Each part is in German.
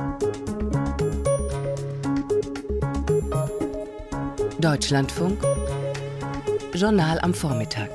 Deutschlandfunk, Journal am Vormittag.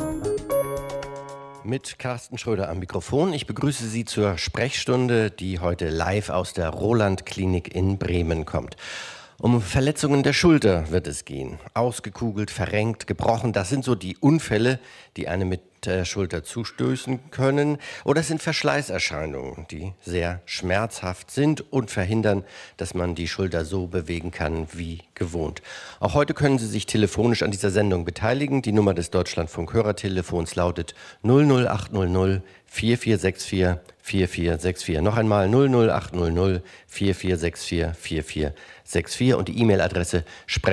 Mit Carsten Schröder am Mikrofon. Ich begrüße Sie zur Sprechstunde, die heute live aus der Roland-Klinik in Bremen kommt. Um Verletzungen der Schulter wird es gehen. Ausgekugelt, verrenkt, gebrochen, das sind so die Unfälle, die einem mit der Schulter zustößen können. Oder es sind Verschleißerscheinungen, die sehr schmerzhaft sind und verhindern, dass man die Schulter so bewegen kann wie gewohnt. Auch heute können Sie sich telefonisch an dieser Sendung beteiligen. Die Nummer des Deutschlandfunk-Hörertelefons lautet 00800 4464 4464. Noch einmal 00800 4464 4464 und die E-Mail-Adresse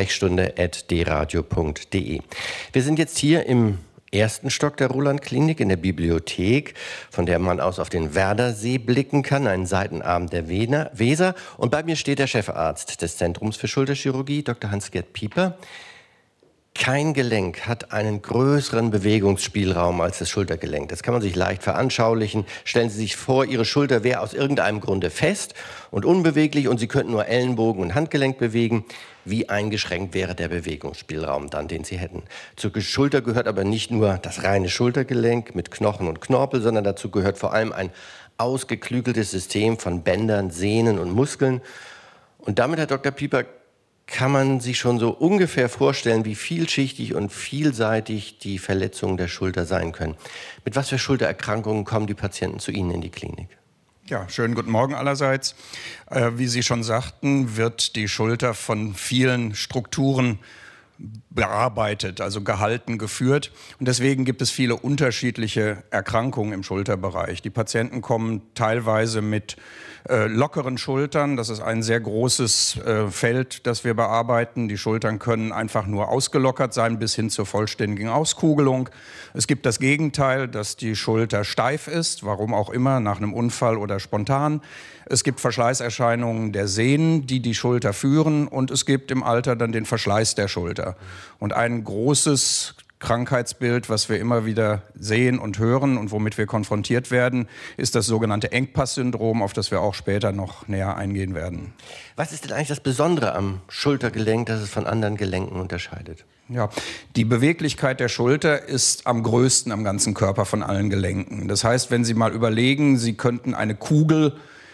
sprechstunde@dradio.de. Wir sind jetzt hier im ersten Stock der Roland-Klinik in der Bibliothek, von der man aus auf den Werdersee blicken kann, einen Seitenarm der Weser. Und bei mir steht der Chefarzt des Zentrums für Schulterchirurgie, Dr. Hans-Gerd Pieper. Kein Gelenk hat einen größeren Bewegungsspielraum als das Schultergelenk. Das kann man sich leicht veranschaulichen. Stellen Sie sich vor, Ihre Schulter wäre aus irgendeinem Grunde fest und unbeweglich und Sie könnten nur Ellenbogen und Handgelenk bewegen. Wie eingeschränkt wäre der Bewegungsspielraum dann, den Sie hätten? Zur Schulter gehört aber nicht nur das reine Schultergelenk mit Knochen und Knorpel, sondern dazu gehört vor allem ein ausgeklügeltes System von Bändern, Sehnen und Muskeln. Und damit, Herr Dr. Pieper, kann man sich schon so ungefähr vorstellen, wie vielschichtig und vielseitig die Verletzungen der Schulter sein können. Mit was für Schultererkrankungen kommen die Patienten zu Ihnen in die Klinik? Ja, schönen guten Morgen allerseits. Wie Sie schon sagten, wird die Schulter von vielen Strukturen bearbeitet, also gehalten, geführt. Und deswegen gibt es viele unterschiedliche Erkrankungen im Schulterbereich. Die Patienten kommen teilweise mit lockeren Schultern. Das ist ein sehr großes Feld, das wir bearbeiten. Die Schultern können einfach nur ausgelockert sein bis hin zur vollständigen Auskugelung. Es gibt das Gegenteil, dass die Schulter steif ist, warum auch immer, nach einem Unfall oder spontan. Es gibt Verschleißerscheinungen der Sehnen, die die Schulter führen. Und es gibt im Alter dann den Verschleiß der Schulter. Und ein großes Krankheitsbild, was wir immer wieder sehen und hören und womit wir konfrontiert werden, ist das sogenannte Engpass-Syndrom, auf das wir auch später noch näher eingehen werden. Was ist denn eigentlich das Besondere am Schultergelenk, das es von anderen Gelenken unterscheidet? Ja, die Beweglichkeit der Schulter ist am größten am ganzen Körper von allen Gelenken. Das heißt, wenn Sie mal überlegen, Sie könnten eine Kugel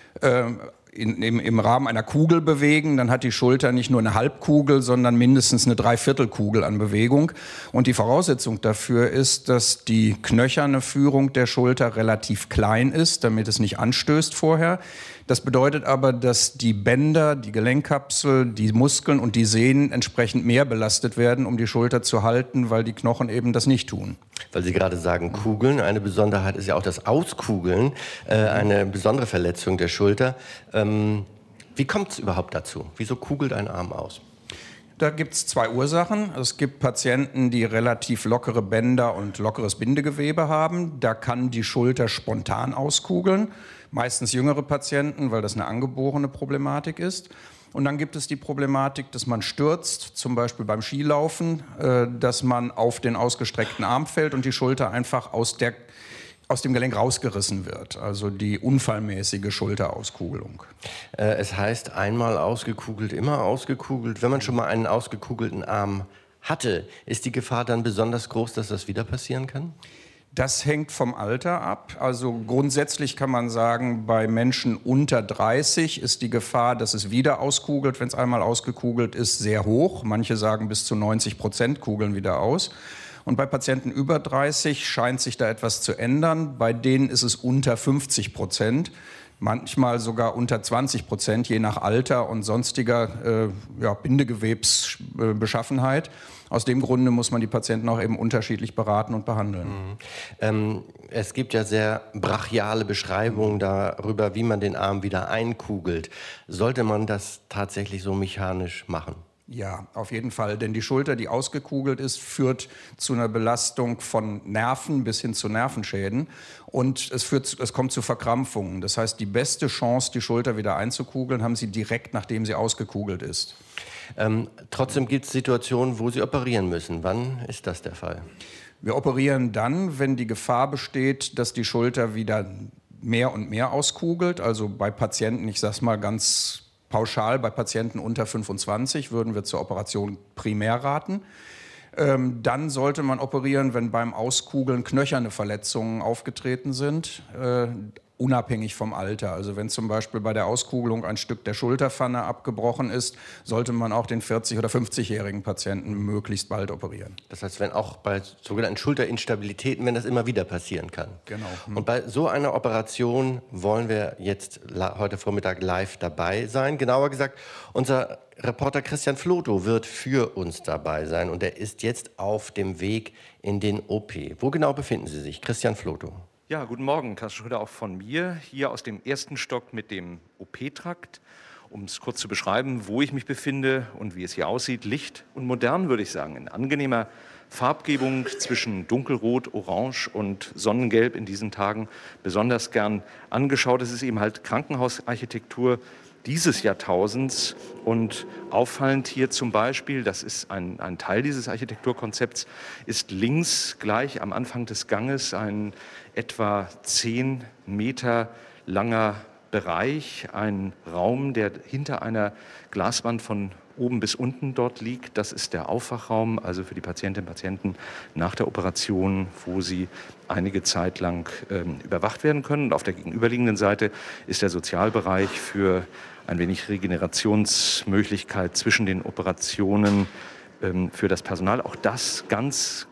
im Rahmen einer Kugel bewegen, dann hat die Schulter nicht nur eine Halbkugel, sondern mindestens eine Dreiviertelkugel an Bewegung. Und die Voraussetzung dafür ist, dass die knöcherne Führung der Schulter relativ klein ist, damit es nicht anstößt vorher. Das bedeutet aber, dass die Bänder, die Gelenkkapsel, die Muskeln und die Sehnen entsprechend mehr belastet werden, um die Schulter zu halten, weil die Knochen eben das nicht tun. Weil Sie gerade sagen, Kugeln, eine Besonderheit ist ja auch das Auskugeln, eine besondere Verletzung der Schulter. Wie kommt es überhaupt dazu? Wieso kugelt ein Arm aus? Da gibt es zwei Ursachen. Es gibt Patienten, die relativ lockere Bänder und lockeres Bindegewebe haben. Da kann die Schulter spontan auskugeln. Meistens jüngere Patienten, weil das eine angeborene Problematik ist. Und dann gibt es die Problematik, dass man stürzt, zum Beispiel beim Skilaufen, dass man auf den ausgestreckten Arm fällt und die Schulter einfach aus dem Gelenk rausgerissen wird. Also die unfallmäßige Schulterauskugelung. Es heißt, einmal ausgekugelt, immer ausgekugelt. Wenn man schon mal einen ausgekugelten Arm hatte, ist die Gefahr dann besonders groß, dass das wieder passieren kann? Das hängt vom Alter ab. Also grundsätzlich kann man sagen, bei Menschen unter 30 ist die Gefahr, dass es wieder auskugelt, wenn es einmal ausgekugelt ist, sehr hoch. Manche sagen, bis zu 90% kugeln wieder aus. Und bei Patienten über 30 scheint sich da etwas zu ändern. Bei denen ist es unter 50%. Manchmal sogar unter 20%, je nach Alter und sonstiger Bindegewebsbeschaffenheit. Aus dem Grunde muss man die Patienten auch eben unterschiedlich beraten und behandeln. Es gibt ja sehr brachiale Beschreibungen darüber, wie man den Arm wieder einkugelt. Sollte man das tatsächlich so mechanisch machen? Ja, auf jeden Fall, denn die Schulter, die ausgekugelt ist, führt zu einer Belastung von Nerven bis hin zu Nervenschäden und es kommt zu Verkrampfungen. Das heißt, die beste Chance, die Schulter wieder einzukugeln, haben Sie direkt, nachdem sie ausgekugelt ist. Trotzdem gibt es Situationen, wo Sie operieren müssen. Wann ist das der Fall? Wir operieren dann, wenn die Gefahr besteht, dass die Schulter wieder mehr und mehr auskugelt. Also bei Patienten, ich sage es mal ganz pauschal, bei Patienten unter 25 würden wir zur Operation primär raten. Dann sollte man operieren, wenn beim Auskugeln knöcherne Verletzungen aufgetreten sind, unabhängig vom Alter. Also wenn zum Beispiel bei der Auskugelung ein Stück der Schulterpfanne abgebrochen ist, sollte man auch den 40- oder 50-jährigen Patienten möglichst bald operieren. Das heißt, wenn auch bei sogenannten Schulterinstabilitäten, wenn das immer wieder passieren kann. Genau. Und bei so einer Operation wollen wir jetzt heute Vormittag live dabei sein. Genauer gesagt, unser Reporter Christian Flotow wird für uns dabei sein und er ist jetzt auf dem Weg in den OP. Wo genau befinden Sie sich? Christian Flotow. Ja, guten Morgen, Carsten Schröder, auch von mir, hier aus dem ersten Stock mit dem OP-Trakt. Um es kurz zu beschreiben, wo ich mich befinde und wie es hier aussieht, licht und modern, würde ich sagen. In angenehmer Farbgebung zwischen dunkelrot, orange und sonnengelb in diesen Tagen besonders gern angeschaut. Es ist eben halt Krankenhausarchitektur dieses Jahrtausends und auffallend hier zum Beispiel, das ist ein Teil dieses Architekturkonzepts, ist links gleich am Anfang des Ganges ein etwa 10 Meter langer Bereich, ein Raum, der hinter einer Glaswand von oben bis unten dort liegt. Das ist der Aufwachraum, also für die Patientinnen und Patienten nach der Operation, wo sie einige Zeit lang überwacht werden können. Und auf der gegenüberliegenden Seite ist der Sozialbereich für ein wenig Regenerationsmöglichkeit zwischen den Operationen für das Personal. Auch das ganz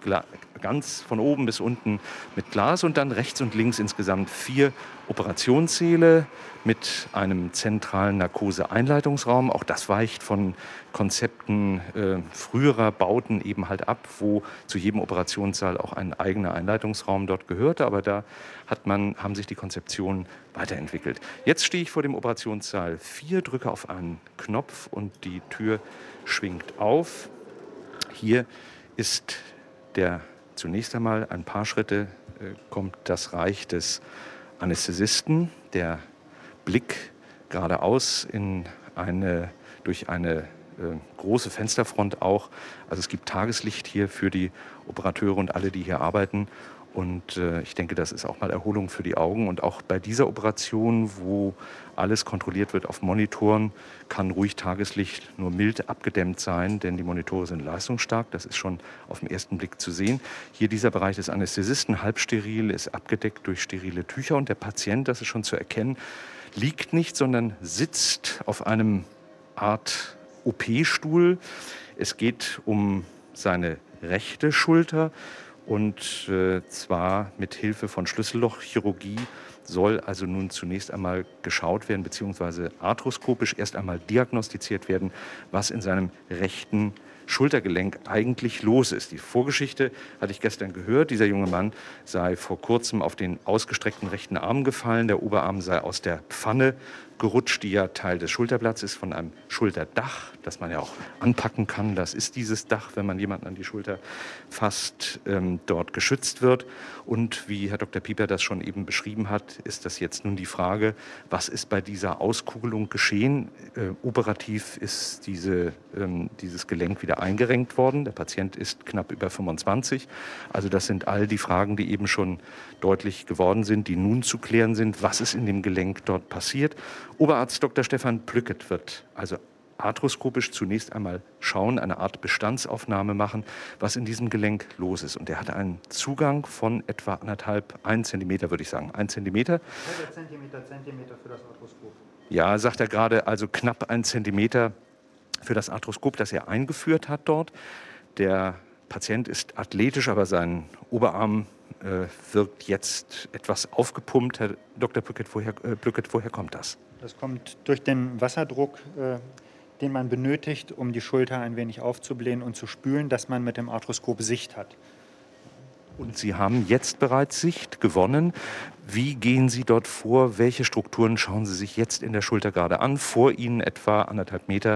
von oben bis unten mit Glas und dann rechts und links insgesamt 4 Operationssäle mit einem zentralen Narkose-Einleitungsraum. Auch das weicht von Konzepten früherer Bauten eben halt ab, wo zu jedem Operationssaal auch ein eigener Einleitungsraum dort gehörte. Aber da haben sich die Konzeptionen weiterentwickelt. Jetzt stehe ich vor dem Operationssaal 4, drücke auf einen Knopf und die Tür schwingt auf. Hier ist zunächst einmal ein paar Schritte kommt das Reich des Anästhesisten, der Blick geradeaus durch eine große Fensterfront auch. Also es gibt Tageslicht hier für die Operateure und alle, die hier arbeiten. Und ich denke, das ist auch mal Erholung für die Augen. Und auch bei dieser Operation, wo alles kontrolliert wird auf Monitoren, kann ruhig Tageslicht nur mild abgedämmt sein, denn die Monitore sind leistungsstark. Das ist schon auf den ersten Blick zu sehen. Hier dieser Bereich des Anästhesisten, halbsteril, ist abgedeckt durch sterile Tücher. Und der Patient, das ist schon zu erkennen, liegt nicht, sondern sitzt auf einem Art OP-Stuhl. Es geht um seine rechte Schulter. Und zwar mit Hilfe von Schlüssellochchirurgie soll also nun zunächst einmal geschaut werden, beziehungsweise arthroskopisch erst einmal diagnostiziert werden, was in seinem rechten Schultergelenk eigentlich los ist. Die Vorgeschichte hatte ich gestern gehört. Dieser junge Mann sei vor kurzem auf den ausgestreckten rechten Arm gefallen. Der Oberarm sei aus der Pfanne gerutscht, die ja Teil des Schulterblatts ist, von einem Schulterdach, das man ja auch anpacken kann. Das ist dieses Dach, wenn man jemanden an die Schulter fasst, dort geschützt wird. Und wie Herr Dr. Pieper das schon eben beschrieben hat, ist das jetzt nun die Frage, was ist bei dieser Auskugelung geschehen? Operativ ist dieses Gelenk wieder eingerenkt worden. Der Patient ist knapp über 25. Also das sind all die Fragen, die eben schon deutlich geworden sind, die nun zu klären sind. Was ist in dem Gelenk dort passiert? Oberarzt Dr. Stefan Plücket wird also arthroskopisch zunächst einmal schauen, eine Art Bestandsaufnahme machen, was in diesem Gelenk los ist. Und er hatte einen Zugang von etwa 1 Zentimeter, würde ich sagen. 1 Zentimeter. Zentimeter für das Arthroskop. Ja, sagt er gerade, also knapp 1 Zentimeter für das Arthroskop, das er eingeführt hat dort. Der Patient ist athletisch, aber sein Oberarm wirkt jetzt etwas aufgepumpt. Herr Dr. Plücket, woher kommt das? Das kommt durch den Wasserdruck, den man benötigt, um die Schulter ein wenig aufzublähen und zu spülen, dass man mit dem Arthroskop Sicht hat. Und Sie haben jetzt bereits Sicht gewonnen. Wie gehen Sie dort vor? Welche Strukturen schauen Sie sich jetzt in der Schulter gerade an? Vor Ihnen etwa 1,5 Meter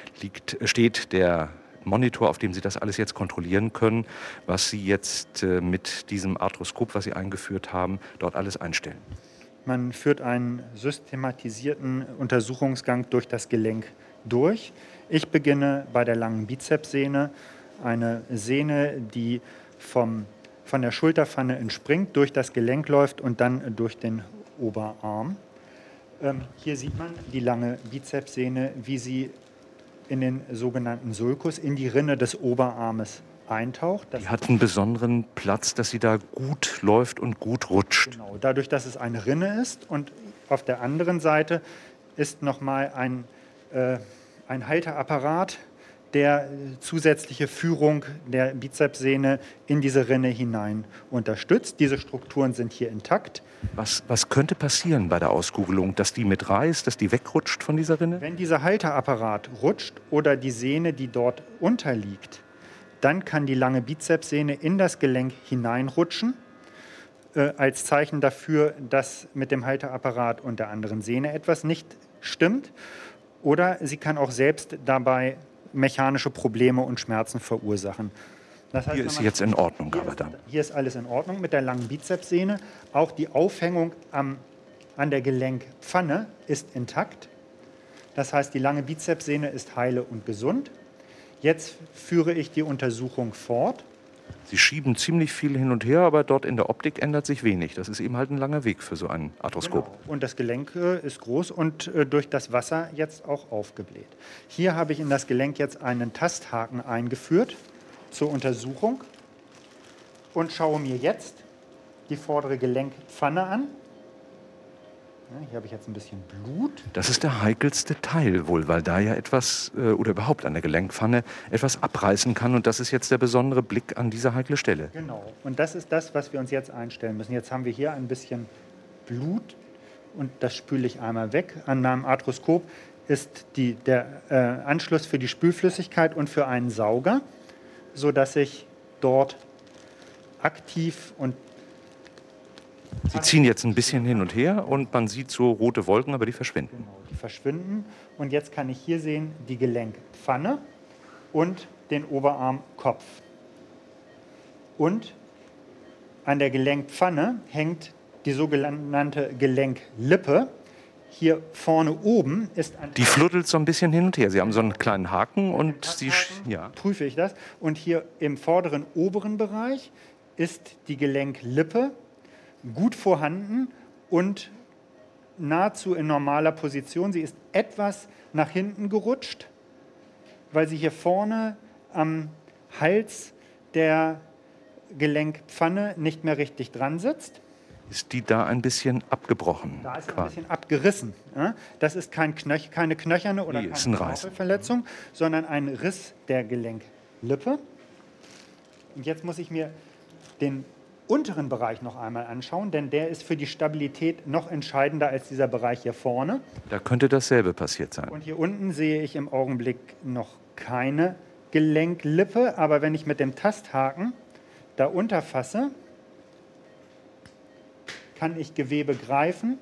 steht der Monitor, auf dem Sie das alles jetzt kontrollieren können, was Sie jetzt mit diesem Arthroskop, was Sie eingeführt haben, dort alles einstellen. Man führt einen systematisierten Untersuchungsgang durch das Gelenk durch. Ich beginne bei der langen Bizepssehne, eine Sehne, die von der Schulterpfanne entspringt, durch das Gelenk läuft und dann durch den Oberarm. Hier sieht man die lange Bizepssehne, wie sie in den sogenannten Sulcus, in die Rinne des Oberarmes eintaucht. Die hat einen besonderen Platz, dass sie da gut läuft und gut rutscht. Genau, dadurch, dass es eine Rinne ist, und auf der anderen Seite ist nochmal ein Halteapparat, der zusätzliche Führung der Bizepssehne in diese Rinne hinein unterstützt. Diese Strukturen sind hier intakt. Was könnte passieren bei der Auskugelung? Dass die mitreißt, dass die wegrutscht von dieser Rinne? Wenn dieser Halteapparat rutscht oder die Sehne, die dort unterliegt, dann kann die lange Bizepssehne in das Gelenk hineinrutschen, als Zeichen dafür, dass mit dem Halteapparat und der anderen Sehne etwas nicht stimmt. Oder sie kann auch selbst dabei mechanische Probleme und Schmerzen verursachen. Das heißt, hier ist jetzt in Ordnung, aber dann. Hier ist alles in Ordnung mit der langen Bizepssehne. Auch die Aufhängung an der Gelenkpfanne ist intakt. Das heißt, die lange Bizepssehne ist heile und gesund. Jetzt führe ich die Untersuchung fort. Sie schieben ziemlich viel hin und her, aber dort in der Optik ändert sich wenig. Das ist eben halt ein langer Weg für so ein Arthroskop. Genau. Und das Gelenk ist groß und durch das Wasser jetzt auch aufgebläht. Hier habe ich in das Gelenk jetzt einen Tasthaken eingeführt zur Untersuchung und schaue mir jetzt die vordere Gelenkpfanne an. Ja, hier habe ich jetzt ein bisschen Blut. Das ist der heikelste Teil wohl, weil da ja etwas, oder überhaupt an der Gelenkpfanne, etwas abreißen kann. Und das ist jetzt der besondere Blick an diese heikle Stelle. Genau. Und das ist das, was wir uns jetzt einstellen müssen. Jetzt haben wir hier ein bisschen Blut und das spüle ich einmal weg. An meinem Arthroskop ist der Anschluss für die Spülflüssigkeit und für einen Sauger, sodass ich dort aktiv und Sie ziehen jetzt ein bisschen hin und her und man sieht so rote Wolken, aber die verschwinden. Genau, die verschwinden. Und jetzt kann ich hier sehen die Gelenkpfanne und den Oberarmkopf. Und an der Gelenkpfanne hängt die sogenannte Gelenklippe. Hier vorne oben ist ein... Die fluddelt so ein bisschen hin und her. Sie haben so einen kleinen Haken und Sie... Ja. Prüfe ich das. Und hier im vorderen oberen Bereich ist die Gelenklippe gut vorhanden und nahezu in normaler Position. Sie ist etwas nach hinten gerutscht, weil sie hier vorne am Hals der Gelenkpfanne nicht mehr richtig dran sitzt. Ist die da ein bisschen abgebrochen? Da ist ein bisschen abgerissen. Ja? Das ist keine knöcherne oder keine Knorpelverletzung, sondern ein Riss der Gelenklippe. Und jetzt muss ich mir den unteren Bereich noch einmal anschauen, denn der ist für die Stabilität noch entscheidender als dieser Bereich hier vorne. Da könnte dasselbe passiert sein. Und hier unten sehe ich im Augenblick noch keine Gelenklippe, aber wenn ich mit dem Tasthaken da unterfasse, kann ich Gewebe greifen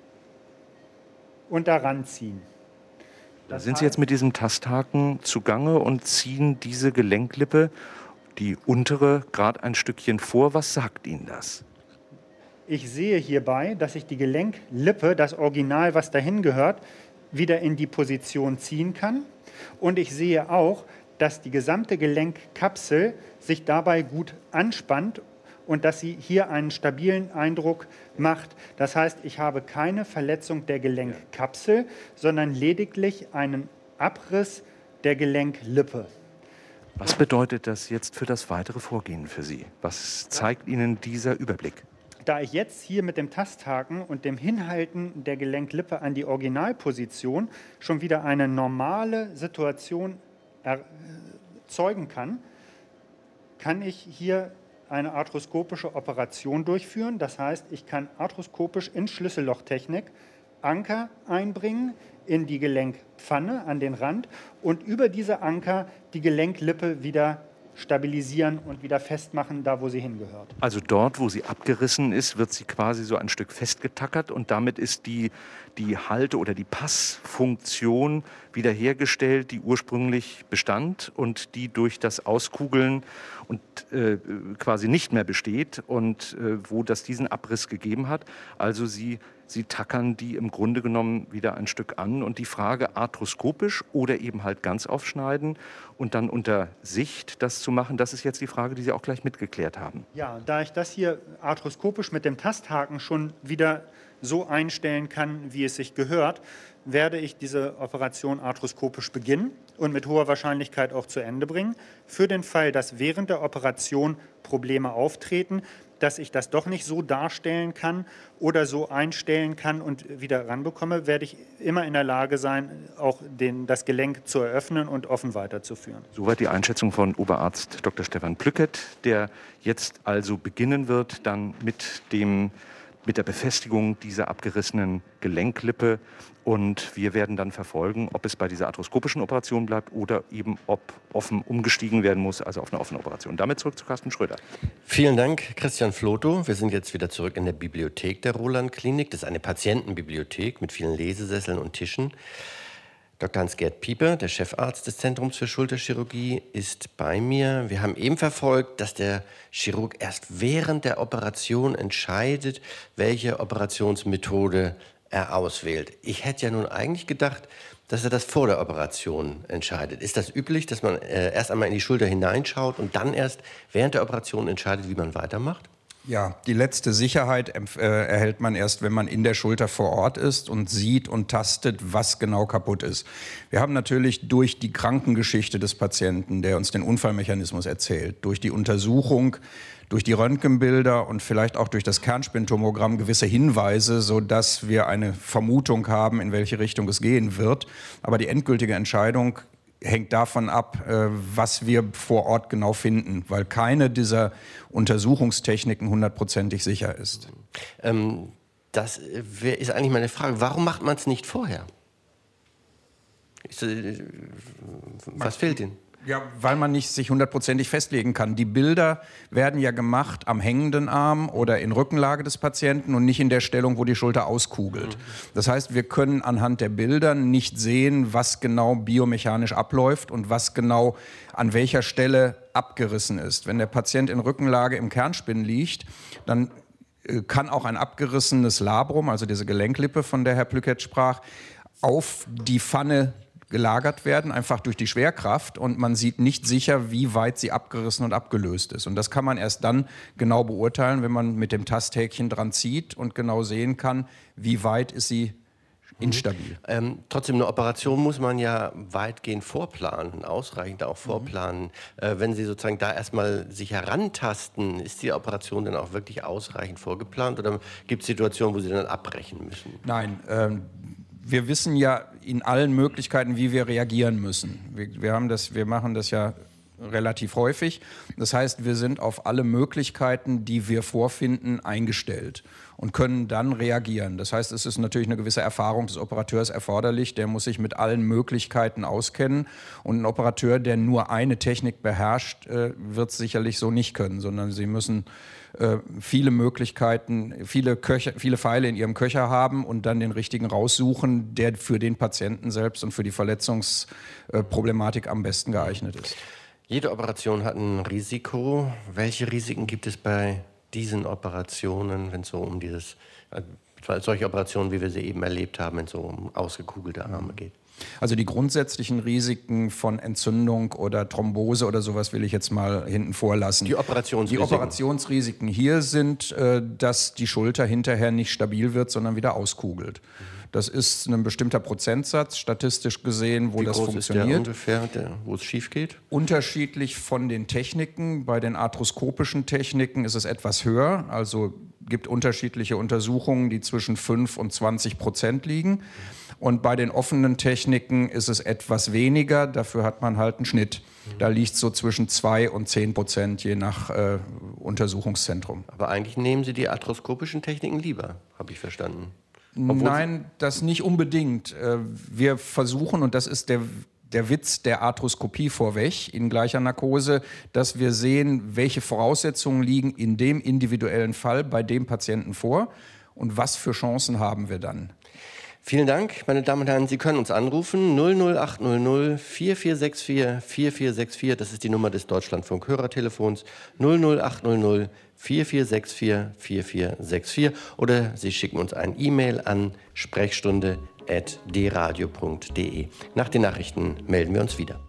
und daran ziehen. Da sind Sie jetzt mit diesem Tasthaken zugange und ziehen diese Gelenklippe, die untere, gerade ein Stückchen vor. Was sagt Ihnen das? Ich sehe hierbei, dass ich die Gelenklippe, das Original, was dahin gehört, wieder in die Position ziehen kann. Und ich sehe auch, dass die gesamte Gelenkkapsel sich dabei gut anspannt und dass sie hier einen stabilen Eindruck macht. Das heißt, ich habe keine Verletzung der Gelenkkapsel, sondern lediglich einen Abriss der Gelenklippe. Was bedeutet das jetzt für das weitere Vorgehen für Sie? Was zeigt Ihnen dieser Überblick? Da ich jetzt hier mit dem Tasthaken und dem Hinhalten der Gelenklippe an die Originalposition schon wieder eine normale Situation erzeugen kann, kann ich hier eine arthroskopische Operation durchführen. Das heißt, ich kann arthroskopisch in Schlüssellochtechnik Anker einbringen in die Gelenkpfanne an den Rand und über diese Anker die Gelenklippe wieder stabilisieren und wieder festmachen, da wo sie hingehört. Also dort, wo sie abgerissen ist, wird sie quasi so ein Stück festgetackert und damit ist die Halte- oder die Passfunktion wiederhergestellt, die ursprünglich bestand und die durch das Auskugeln und quasi nicht mehr besteht und wo das diesen Abriss gegeben hat. Also sie tackern die im Grunde genommen wieder ein Stück an und die Frage arthroskopisch oder eben halt ganz aufschneiden und dann unter Sicht das zu machen, das ist jetzt die Frage, die Sie auch gleich mitgeklärt haben. Ja, da ich das hier arthroskopisch mit dem Tasthaken schon wieder so einstellen kann, wie es sich gehört, werde ich diese Operation arthroskopisch beginnen und mit hoher Wahrscheinlichkeit auch zu Ende bringen. Für den Fall, dass während der Operation Probleme auftreten, dass ich das doch nicht so darstellen kann oder so einstellen kann und wieder ranbekomme, werde ich immer in der Lage sein, auch das Gelenk zu eröffnen und offen weiterzuführen. Soweit die Einschätzung von Oberarzt Dr. Stefan Plückert, der jetzt also beginnen wird, dann mit der Befestigung dieser abgerissenen Gelenklippe. Und wir werden dann verfolgen, ob es bei dieser arthroskopischen Operation bleibt oder eben ob offen umgestiegen werden muss, also auf eine offene Operation. Damit zurück zu Carsten Schröder. Vielen Dank, Christian Flotow. Wir sind jetzt wieder zurück in der Bibliothek der Roland-Klinik. Das ist eine Patientenbibliothek mit vielen Lesesesseln und Tischen. Dr. Hans-Gerd Pieper, der Chefarzt des Zentrums für Schulterchirurgie, ist bei mir. Wir haben eben verfolgt, dass der Chirurg erst während der Operation entscheidet, welche Operationsmethode er auswählt. Ich hätte ja nun eigentlich gedacht, dass er das vor der Operation entscheidet. Ist das üblich, dass man erst einmal in die Schulter hineinschaut und dann erst während der Operation entscheidet, wie man weitermacht? Ja, die letzte Sicherheit erhält man erst, wenn man in der Schulter vor Ort ist und sieht und tastet, was genau kaputt ist. Wir haben natürlich durch die Krankengeschichte des Patienten, der uns den Unfallmechanismus erzählt, durch die Untersuchung, durch die Röntgenbilder und vielleicht auch durch das Kernspintomogramm gewisse Hinweise, sodass wir eine Vermutung haben, in welche Richtung es gehen wird. Aber die endgültige Entscheidung hängt davon ab, was wir vor Ort genau finden, weil keine dieser Untersuchungstechniken hundertprozentig sicher ist. Das ist eigentlich meine Frage. Warum macht man es nicht vorher? Was fehlt Ihnen? Ja, weil man nicht sich hundertprozentig festlegen kann. Die Bilder werden ja gemacht am hängenden Arm oder in Rückenlage des Patienten und nicht in der Stellung, wo die Schulter auskugelt. Das heißt, wir können anhand der Bilder nicht sehen, was genau biomechanisch abläuft und was genau an welcher Stelle abgerissen ist. Wenn der Patient in Rückenlage im Kernspin liegt, dann kann auch ein abgerissenes Labrum, also diese Gelenklippe, von der Herr Plückert sprach, auf die Pfanne gelagert werden, einfach durch die Schwerkraft, und man sieht nicht sicher, wie weit sie abgerissen und abgelöst ist. Und das kann man erst dann genau beurteilen, wenn man mit dem Tasthäkchen dran zieht und genau sehen kann, wie weit ist sie instabil. Trotzdem, eine Operation muss man ja weitgehend vorplanen, ausreichend auch vorplanen. Wenn Sie sozusagen da erstmal sich herantasten, ist die Operation dann auch wirklich ausreichend vorgeplant oder gibt es Situationen, wo Sie dann abbrechen müssen? Nein, wir wissen ja in allen Möglichkeiten, wie wir reagieren müssen. Wir machen das ja relativ häufig. Das heißt, wir sind auf alle Möglichkeiten, die wir vorfinden, eingestellt und können dann reagieren. Das heißt, es ist natürlich eine gewisse Erfahrung des Operateurs erforderlich. Der muss sich mit allen Möglichkeiten auskennen. Und ein Operateur, der nur eine Technik beherrscht, wird es sicherlich so nicht können, sondern sie müssen viele Möglichkeiten, viele Pfeile in ihrem Köcher haben und dann den richtigen raussuchen, der für den Patienten selbst und für die Verletzungsproblematik am besten geeignet ist. Jede Operation hat ein Risiko. Welche Risiken gibt es bei diesen Operationen, wenn es so um solche Operationen, wie wir sie eben erlebt haben, wenn es so um ausgekugelte Arme geht? Also die grundsätzlichen Risiken von Entzündung oder Thrombose oder sowas will ich jetzt mal hinten vorlassen. Die Operationsrisiken hier sind, dass die Schulter hinterher nicht stabil wird, sondern wieder auskugelt. Das ist ein bestimmter Prozentsatz, statistisch gesehen, wo das funktioniert. Wie groß ist der ungefähr, wo es schief geht? Unterschiedlich von den Techniken. Bei den arthroskopischen Techniken ist es etwas höher. Also gibt unterschiedliche Untersuchungen, die zwischen 5 und 20% liegen. Und bei den offenen Techniken ist es etwas weniger. Dafür hat man halt einen Schnitt. Da liegt es so zwischen 2 und 10%, je nach Untersuchungszentrum. Aber eigentlich nehmen Sie die arthroskopischen Techniken lieber, habe ich verstanden. Nein, das nicht unbedingt. Wir versuchen, und das ist der Witz der Arthroskopie vorweg, in gleicher Narkose, dass wir sehen, welche Voraussetzungen liegen in dem individuellen Fall bei dem Patienten vor und was für Chancen haben wir dann. Vielen Dank, meine Damen und Herren. Sie können uns anrufen 00800 4464 4464. Das ist die Nummer des Deutschlandfunk-Hörertelefons 00800 4464 4464. Oder Sie schicken uns ein E-Mail an sprechstunde@dradio.de. Nach den Nachrichten melden wir uns wieder.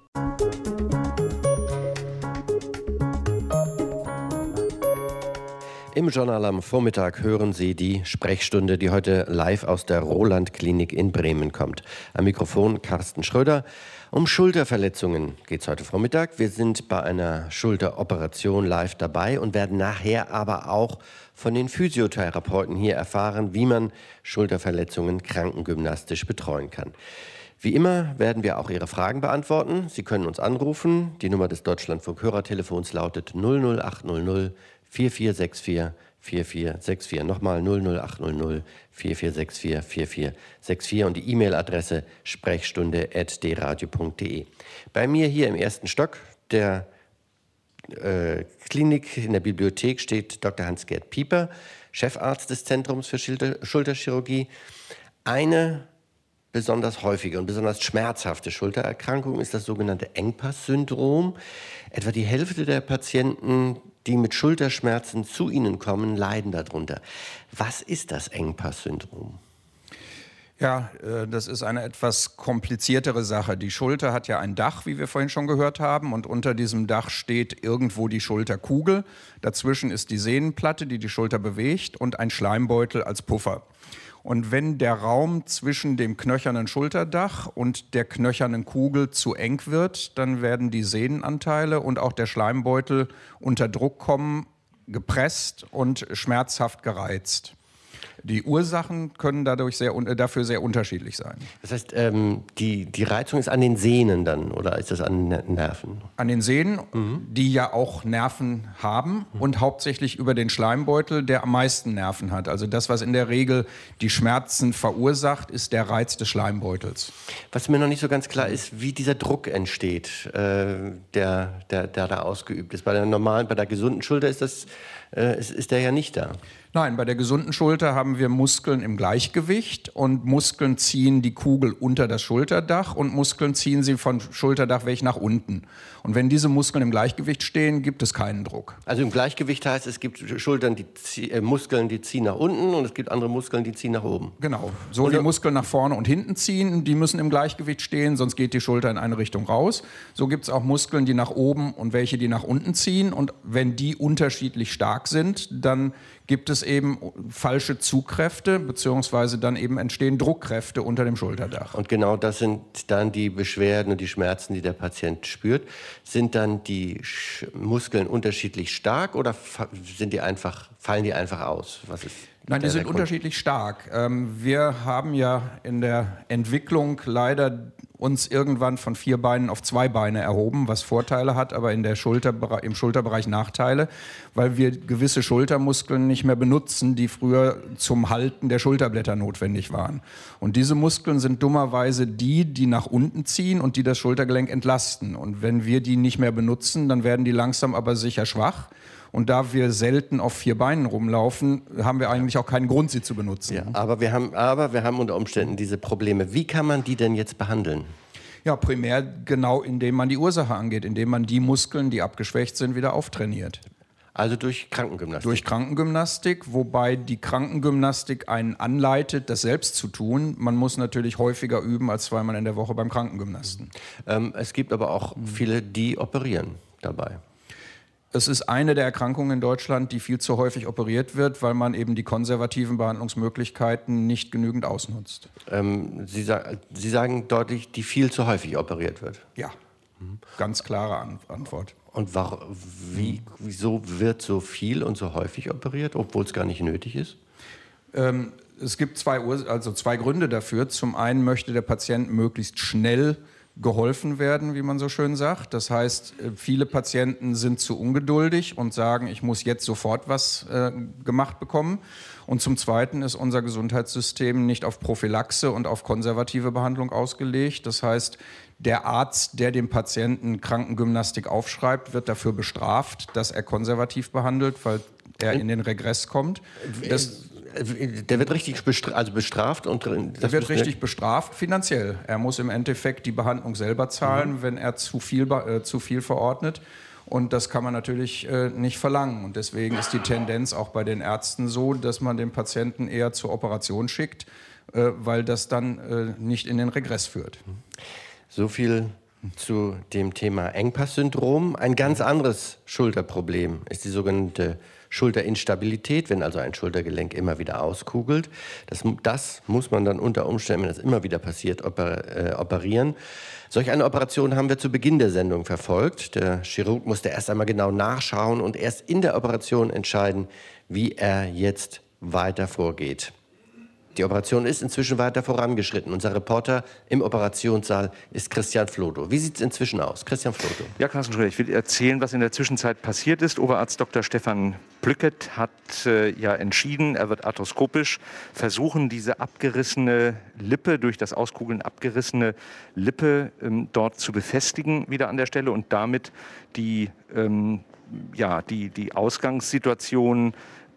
Im Journal am Vormittag hören Sie die Sprechstunde, die heute live aus der Roland-Klinik in Bremen kommt. Am Mikrofon Carsten Schröder. Um Schulterverletzungen geht es heute Vormittag. Wir sind bei einer Schulteroperation live dabei und werden nachher aber auch von den Physiotherapeuten hier erfahren, wie man Schulterverletzungen krankengymnastisch betreuen kann. Wie immer werden wir auch Ihre Fragen beantworten. Sie können uns anrufen. Die Nummer des Deutschlandfunk-Hörertelefons lautet 00800 4464 4464. Nochmal 00800 4464 4464 und die E-Mail-Adresse sprechstunde@dradio.de. Bei mir hier im ersten Stock der Klinik in der Bibliothek steht Dr. Hans-Gerd Pieper, Chefarzt des Zentrums für Schulterchirurgie. Eine besonders häufige und besonders schmerzhafte Schultererkrankung ist das sogenannte Engpass-Syndrom. Etwa die Hälfte der Patienten, die mit Schulterschmerzen zu Ihnen kommen, leiden darunter. Was ist das Engpass-Syndrom? Ja, das ist eine etwas kompliziertere Sache. Die Schulter hat ja ein Dach, wie wir vorhin schon gehört haben, und unter diesem Dach steht irgendwo die Schulterkugel. Dazwischen ist die Sehnenplatte, die die Schulter bewegt, und ein Schleimbeutel als Puffer. Und wenn der Raum zwischen dem knöchernen Schulterdach und der knöchernen Kugel zu eng wird, dann werden die Sehnenanteile und auch der Schleimbeutel unter Druck kommen, gepresst und schmerzhaft gereizt. Die Ursachen können dafür sehr unterschiedlich sein. Das heißt, die Reizung ist an den Sehnen dann oder ist das an den Nerven? An den Sehnen, die ja auch Nerven haben und hauptsächlich über den Schleimbeutel, der am meisten Nerven hat. Also das, was in der Regel die Schmerzen verursacht, ist der Reiz des Schleimbeutels. Was mir noch nicht so ganz klar ist, wie dieser Druck entsteht, der da ausgeübt ist. Bei der gesunden Schulter ist der ja nicht da. Nein, bei der gesunden Schulter haben wir Muskeln im Gleichgewicht und Muskeln ziehen die Kugel unter das Schulterdach und Muskeln ziehen sie vom Schulterdach weg nach unten. Und wenn diese Muskeln im Gleichgewicht stehen, gibt es keinen Druck. Also im Gleichgewicht heißt, es gibt Muskeln, die ziehen nach unten und es gibt andere Muskeln, die ziehen nach oben. Genau. So die Muskeln nach vorne und hinten ziehen, die müssen im Gleichgewicht stehen, sonst geht die Schulter in eine Richtung raus. So gibt es auch Muskeln, die nach oben und welche, die nach unten ziehen. Und wenn die unterschiedlich stark sind, dann gibt es eben falsche Zugkräfte, beziehungsweise dann eben entstehen Druckkräfte unter dem Schulterdach. Und genau das sind dann die Beschwerden und die Schmerzen, die der Patient spürt. Sind dann die Muskeln unterschiedlich stark oder fallen die einfach aus? Nein, die sind unterschiedlich stark. Wir haben ja in der Entwicklung leider uns irgendwann von 4 Beinen auf 2 Beine erhoben, was Vorteile hat, aber im Schulterbereich Nachteile, weil wir gewisse Schultermuskeln nicht mehr benutzen, die früher zum Halten der Schulterblätter notwendig waren. Und diese Muskeln sind dummerweise die nach unten ziehen und die das Schultergelenk entlasten. Und wenn wir die nicht mehr benutzen, dann werden die langsam aber sicher schwach. Und da wir selten auf 4 Beinen rumlaufen, haben wir eigentlich auch keinen Grund, sie zu benutzen. Ja, aber wir haben unter Umständen diese Probleme. Wie kann man die denn jetzt behandeln? Ja, primär genau, indem man die Ursache angeht, indem man die Muskeln, die abgeschwächt sind, wieder auftrainiert. Also durch Krankengymnastik? Durch Krankengymnastik, wobei die Krankengymnastik einen anleitet, das selbst zu tun. Man muss natürlich häufiger üben als 2-mal in der Woche beim Krankengymnasten. Es gibt aber auch viele, die operieren dabei. Es ist eine der Erkrankungen in Deutschland, die viel zu häufig operiert wird, weil man eben die konservativen Behandlungsmöglichkeiten nicht genügend ausnutzt. Sie sagen deutlich, die viel zu häufig operiert wird? Ja, ganz klare Antwort. Und wieso wird so viel und so häufig operiert, obwohl es gar nicht nötig ist? Es gibt zwei Gründe dafür. Zum einen möchte der Patient möglichst schnell geholfen werden, wie man so schön sagt. Das heißt, viele Patienten sind zu ungeduldig und sagen, ich muss jetzt sofort was gemacht bekommen. Und zum Zweiten ist unser Gesundheitssystem nicht auf Prophylaxe und auf konservative Behandlung ausgelegt. Das heißt, der Arzt, der dem Patienten Krankengymnastik aufschreibt, wird dafür bestraft, dass er konservativ behandelt, weil er in den Regress kommt. Der wird richtig bestraft? Der wird richtig bestraft finanziell. Er muss im Endeffekt die Behandlung selber zahlen, wenn er zu viel verordnet. Und das kann man natürlich nicht verlangen. Und deswegen ist die Tendenz auch bei den Ärzten so, dass man den Patienten eher zur Operation schickt, weil das dann nicht in den Regress führt. So viel zu dem Thema Engpass-Syndrom. Ein ganz anderes Schulterproblem ist die sogenannte Schulterinstabilität, wenn also ein Schultergelenk immer wieder auskugelt. Das muss man dann unter Umständen, wenn das immer wieder passiert, operieren. Solch eine Operation haben wir zu Beginn der Sendung verfolgt. Der Chirurg musste erst einmal genau nachschauen und erst in der Operation entscheiden, wie er jetzt weiter vorgeht. Die Operation ist inzwischen weiter vorangeschritten. Unser Reporter im Operationssaal ist Christian Flodow. Wie sieht es inzwischen aus? Christian Flodow. Ja, Carsten Schröder, ich will erzählen, was in der Zwischenzeit passiert ist. Oberarzt Dr. Stefan Plücket hat ja entschieden, er wird arthroskopisch versuchen, diese abgerissene Lippe, durch das Auskugeln abgerissene Lippe dort zu befestigen, wieder an der Stelle und damit die Ausgangssituation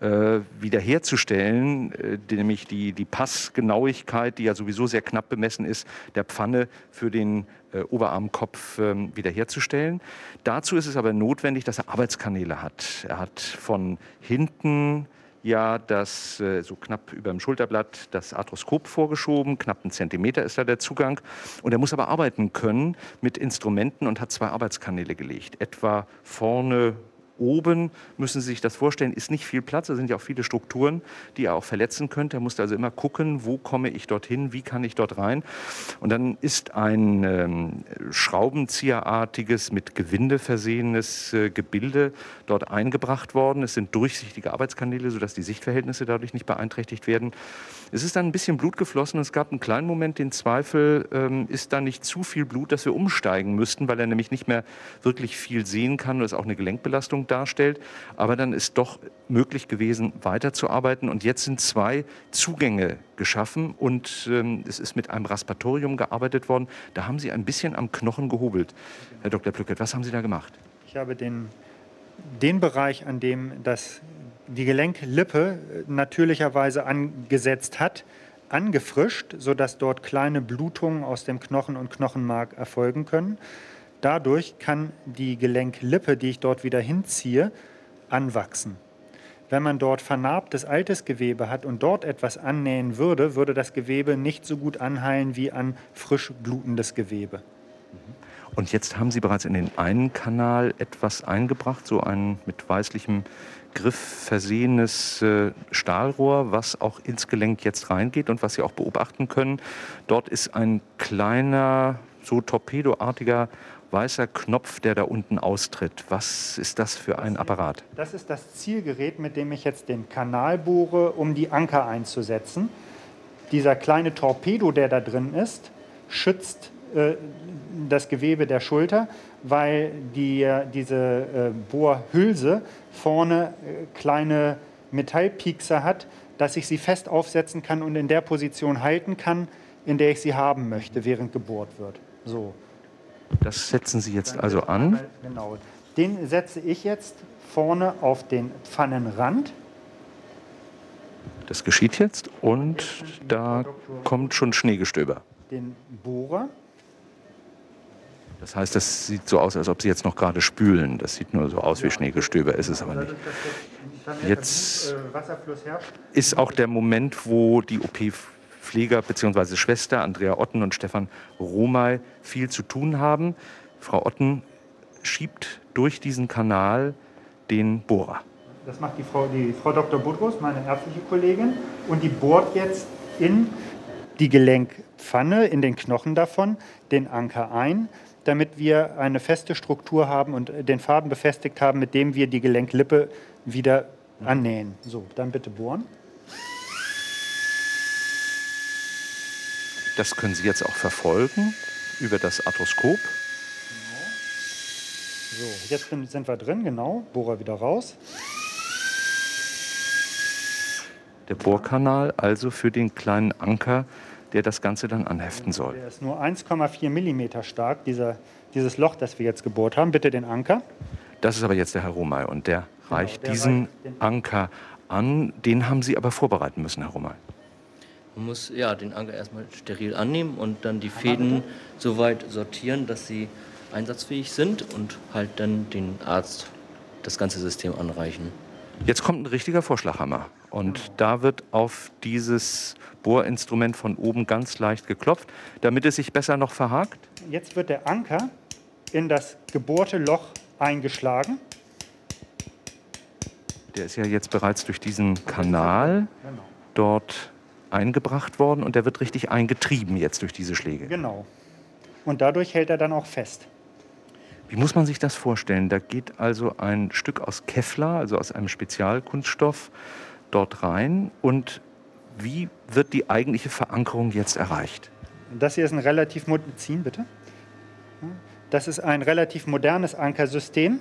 wiederherzustellen, nämlich die Passgenauigkeit, die ja sowieso sehr knapp bemessen ist, der Pfanne für den Oberarmkopf wiederherzustellen. Dazu ist es aber notwendig, dass er Arbeitskanäle hat. Er hat von hinten ja das so knapp über dem Schulterblatt das Arthroskop vorgeschoben, knapp 1 Zentimeter ist da der Zugang. Und er muss aber arbeiten können mit Instrumenten und hat 2 Arbeitskanäle gelegt. Etwa vorne oben, müssen Sie sich das vorstellen, ist nicht viel Platz. Da sind ja auch viele Strukturen, die er auch verletzen könnte. Er musste also immer gucken, wo komme ich dorthin, wie kann ich dort rein. Und dann ist ein schraubenzieherartiges, mit Gewinde versehenes Gebilde dort eingebracht worden. Es sind durchsichtige Arbeitskanäle, sodass die Sichtverhältnisse dadurch nicht beeinträchtigt werden. Es ist dann ein bisschen Blut geflossen und es gab einen kleinen Moment den Zweifel, ist da nicht zu viel Blut, dass wir umsteigen müssten, weil er nämlich nicht mehr wirklich viel sehen kann und es auch eine Gelenkbelastung darstellt. Aber dann ist doch möglich gewesen, weiterzuarbeiten. Und jetzt sind 2 Zugänge geschaffen und es ist mit einem Raspatorium gearbeitet worden. Da haben Sie ein bisschen am Knochen gehobelt. Herr Dr. Plücket, was haben Sie da gemacht? Ich habe den Bereich, an dem die Gelenklippe natürlicherweise angesetzt hat, angefrischt, sodass dort kleine Blutungen aus dem Knochen und Knochenmark erfolgen können. Dadurch kann die Gelenklippe, die ich dort wieder hinziehe, anwachsen. Wenn man dort vernarbtes altes Gewebe hat und dort etwas annähen würde, würde das Gewebe nicht so gut anheilen wie an frisch blutendes Gewebe. Und jetzt haben Sie bereits in den einen Kanal etwas eingebracht, so ein mit weißlichem Griff versehenes Stahlrohr, was auch ins Gelenk jetzt reingeht und was Sie auch beobachten können. Dort ist ein kleiner, so torpedoartiger weißer Knopf, der da unten austritt. Was ist das für ein Apparat? Das ist das Zielgerät, mit dem ich jetzt den Kanal bohre, um die Anker einzusetzen. Dieser kleine Torpedo, der da drin ist, schützt das Gewebe der Schulter, weil diese Bohrhülse vorne kleine Metallpiekser hat, dass ich sie fest aufsetzen kann und in der Position halten kann, in der ich sie haben möchte, während gebohrt wird. So. Das setzen Sie jetzt also an? Genau. Den setze ich jetzt vorne auf den Pfannenrand. Das geschieht jetzt und da kommt schon Schneegestöber. Den Bohrer. Das heißt, das sieht so aus, als ob Sie jetzt noch gerade spülen. Das sieht nur so aus wie Schneegestöber, ist es aber nicht. Jetzt ist auch der Moment, wo die OP-Pfleger bzw. Schwester Andrea Otten und Stefan Romay viel zu tun haben. Frau Otten schiebt durch diesen Kanal den Bohrer. Das macht die Frau Dr. Budrus, meine ärztliche Kollegin, und die bohrt jetzt in die Gelenkpfanne, in den Knochen davon, den Anker ein, damit wir eine feste Struktur haben und den Faden befestigt haben, mit dem wir die Gelenklippe wieder annähen. So, dann bitte bohren. Das können Sie jetzt auch verfolgen über das Arthroskop. Genau. So, jetzt sind wir drin, genau. Bohrer wieder raus. Der Bohrkanal also für den kleinen Anker, der das Ganze dann anheften soll. Der ist nur 1,4 mm stark, dieses Loch, das wir jetzt gebohrt haben. Bitte den Anker. Das ist aber jetzt der Herr Romay und der reicht diesen Anker an. Den haben Sie aber vorbereiten müssen, Herr Romay. Man muss ja den Anker erstmal steril annehmen und dann die Fäden so weit sortieren, dass sie einsatzfähig sind und halt dann den Arzt das ganze System anreichen. Jetzt kommt ein richtiger Vorschlaghammer und da wird auf dieses Bohrinstrument von oben ganz leicht geklopft, damit es sich besser noch verhakt. Jetzt wird der Anker in das gebohrte Loch eingeschlagen. Der ist ja jetzt bereits durch diesen Kanal dort eingebracht worden und der wird richtig eingetrieben jetzt durch diese Schläge. Genau. Und dadurch hält er dann auch fest. Wie muss man sich das vorstellen? Da geht also ein Stück aus Kevlar, also aus einem Spezialkunststoff, dort rein. Und wie wird die eigentliche Verankerung jetzt erreicht? Das hier ist ein relativ bitte. Das ist ein relativ modernes Ankersystem.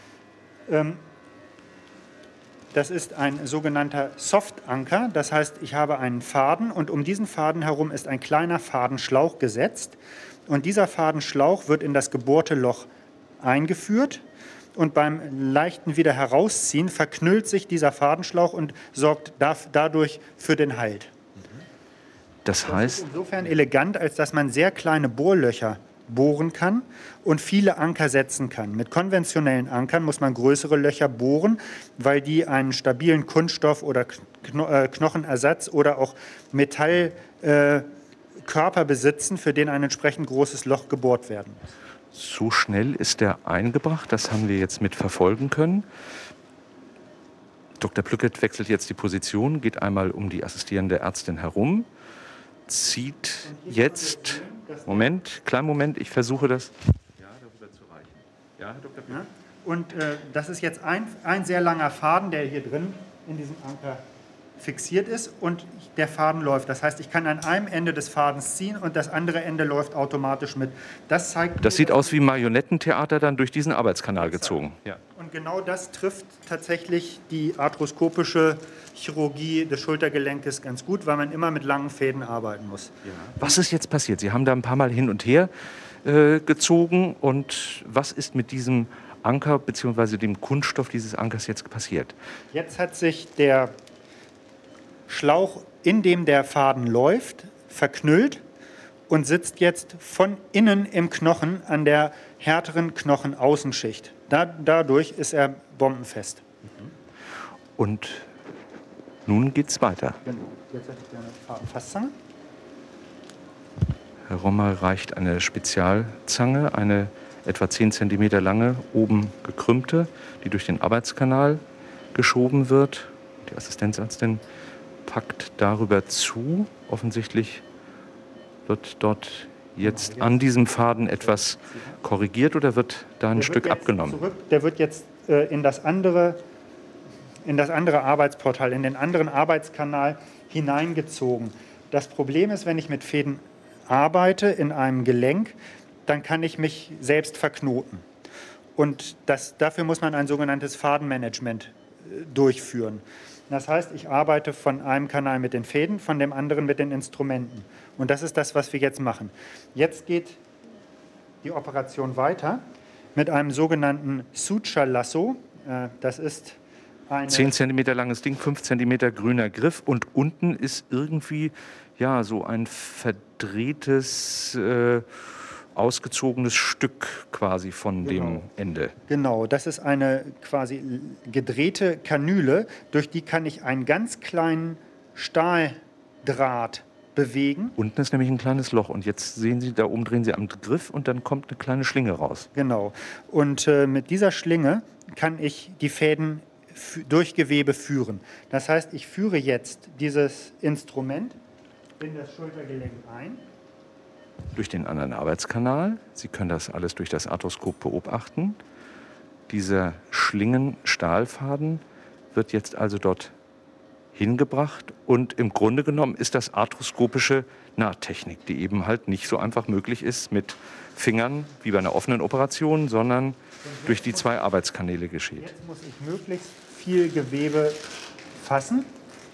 Das ist ein sogenannter Softanker. Das heißt, ich habe einen Faden und um diesen Faden herum ist ein kleiner Fadenschlauch gesetzt. Und dieser Fadenschlauch wird in das gebohrte Loch eingeführt. Und beim leichten wieder herausziehen verknüllt sich dieser Fadenschlauch und sorgt dadurch für den Halt. Das Das heißt, ist insofern elegant, als dass man sehr kleine Bohrlöcher bohren kann und viele Anker setzen kann. Mit konventionellen Ankern muss man größere Löcher bohren, weil die einen stabilen Kunststoff oder Knochenersatz oder auch Metallkörper besitzen, für den ein entsprechend großes Loch gebohrt werden muss. so schnell ist der eingebracht, das haben wir jetzt mit verfolgen können. Dr. Plückert wechselt jetzt die Position, geht einmal um die assistierende Ärztin herum, zieht jetzt, kleinen Moment, ich versuche das. Ja, darüber zu reichen. Ja, Herr Dr. Plückert. Und das ist jetzt ein sehr langer Faden, der hier drin in diesem Anker fixiert ist und der Faden läuft. Das heißt, ich kann an einem Ende des Fadens ziehen und das andere Ende läuft automatisch mit. Das sieht aus wie Marionettentheater dann durch diesen Arbeitskanal gezogen. Ja. Und genau das trifft tatsächlich die arthroskopische Chirurgie des Schultergelenkes ganz gut, weil man immer mit langen Fäden arbeiten muss. Ja. Was ist jetzt passiert? Sie haben da ein paar Mal hin und her gezogen und was ist mit diesem Anker bzw. dem Kunststoff dieses Ankers jetzt passiert? Jetzt hat sich der Schlauch, in dem der Faden läuft, verknüllt und sitzt jetzt von innen im Knochen an der härteren Knochenaußenschicht. Dadurch ist er bombenfest. Und nun geht's weiter. Genau. Jetzt hätte ich gerne Fadenfasszange. Herr Rommel reicht eine Spezialzange, eine etwa 10 cm lange, oben gekrümmte, die durch den Arbeitskanal geschoben wird. Die Assistenzärztin packt darüber zu. Offensichtlich wird dort jetzt an diesem Faden etwas korrigiert oder wird da ein Stück abgenommen? Der wird jetzt in das andere Arbeitsportal, in den anderen Arbeitskanal hineingezogen. Das Problem ist, wenn ich mit Fäden arbeite in einem Gelenk, dann kann ich mich selbst verknoten. Und dafür muss man ein sogenanntes Fadenmanagement durchführen. Das heißt, ich arbeite von einem Kanal mit den Fäden, von dem anderen mit den Instrumenten. Und das ist das, was wir jetzt machen. Jetzt geht die Operation weiter mit einem sogenannten Suture-Lasso. Das ist ein 10 cm langes Ding, 5 cm grüner Griff und unten ist irgendwie ja, so ein verdrehtes, ausgezogenes Stück quasi von dem Ende. Genau, das ist eine quasi gedrehte Kanüle, durch die kann ich einen ganz kleinen Stahldraht bewegen. Unten ist nämlich ein kleines Loch und jetzt sehen Sie, da oben drehen Sie am Griff und dann kommt eine kleine Schlinge raus. Genau, und mit dieser Schlinge kann ich die Fäden durch Gewebe führen. Das heißt, ich führe jetzt dieses Instrument in das Schultergelenk ein. Durch den anderen Arbeitskanal. Sie können das alles durch das Arthroskop beobachten. Dieser Schlingenstahlfaden wird jetzt also dort hingebracht und im Grunde genommen ist das arthroskopische Nahttechnik, die eben halt nicht so einfach möglich ist mit Fingern wie bei einer offenen Operation, sondern durch die 2 Arbeitskanäle geschieht. Jetzt muss ich möglichst viel Gewebe fassen.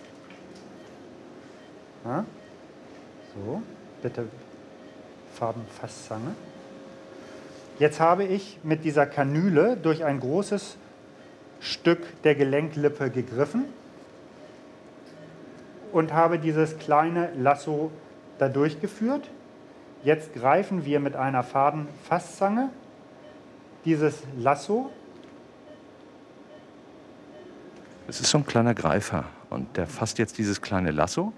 Ja. So, bitte Fadenfasszange. Jetzt habe ich mit dieser Kanüle durch ein großes Stück der Gelenklippe gegriffen und habe dieses kleine Lasso da durchgeführt. Jetzt greifen wir mit einer Fadenfasszange dieses Lasso. Es ist so ein kleiner Greifer und der fasst jetzt dieses kleine Lasso.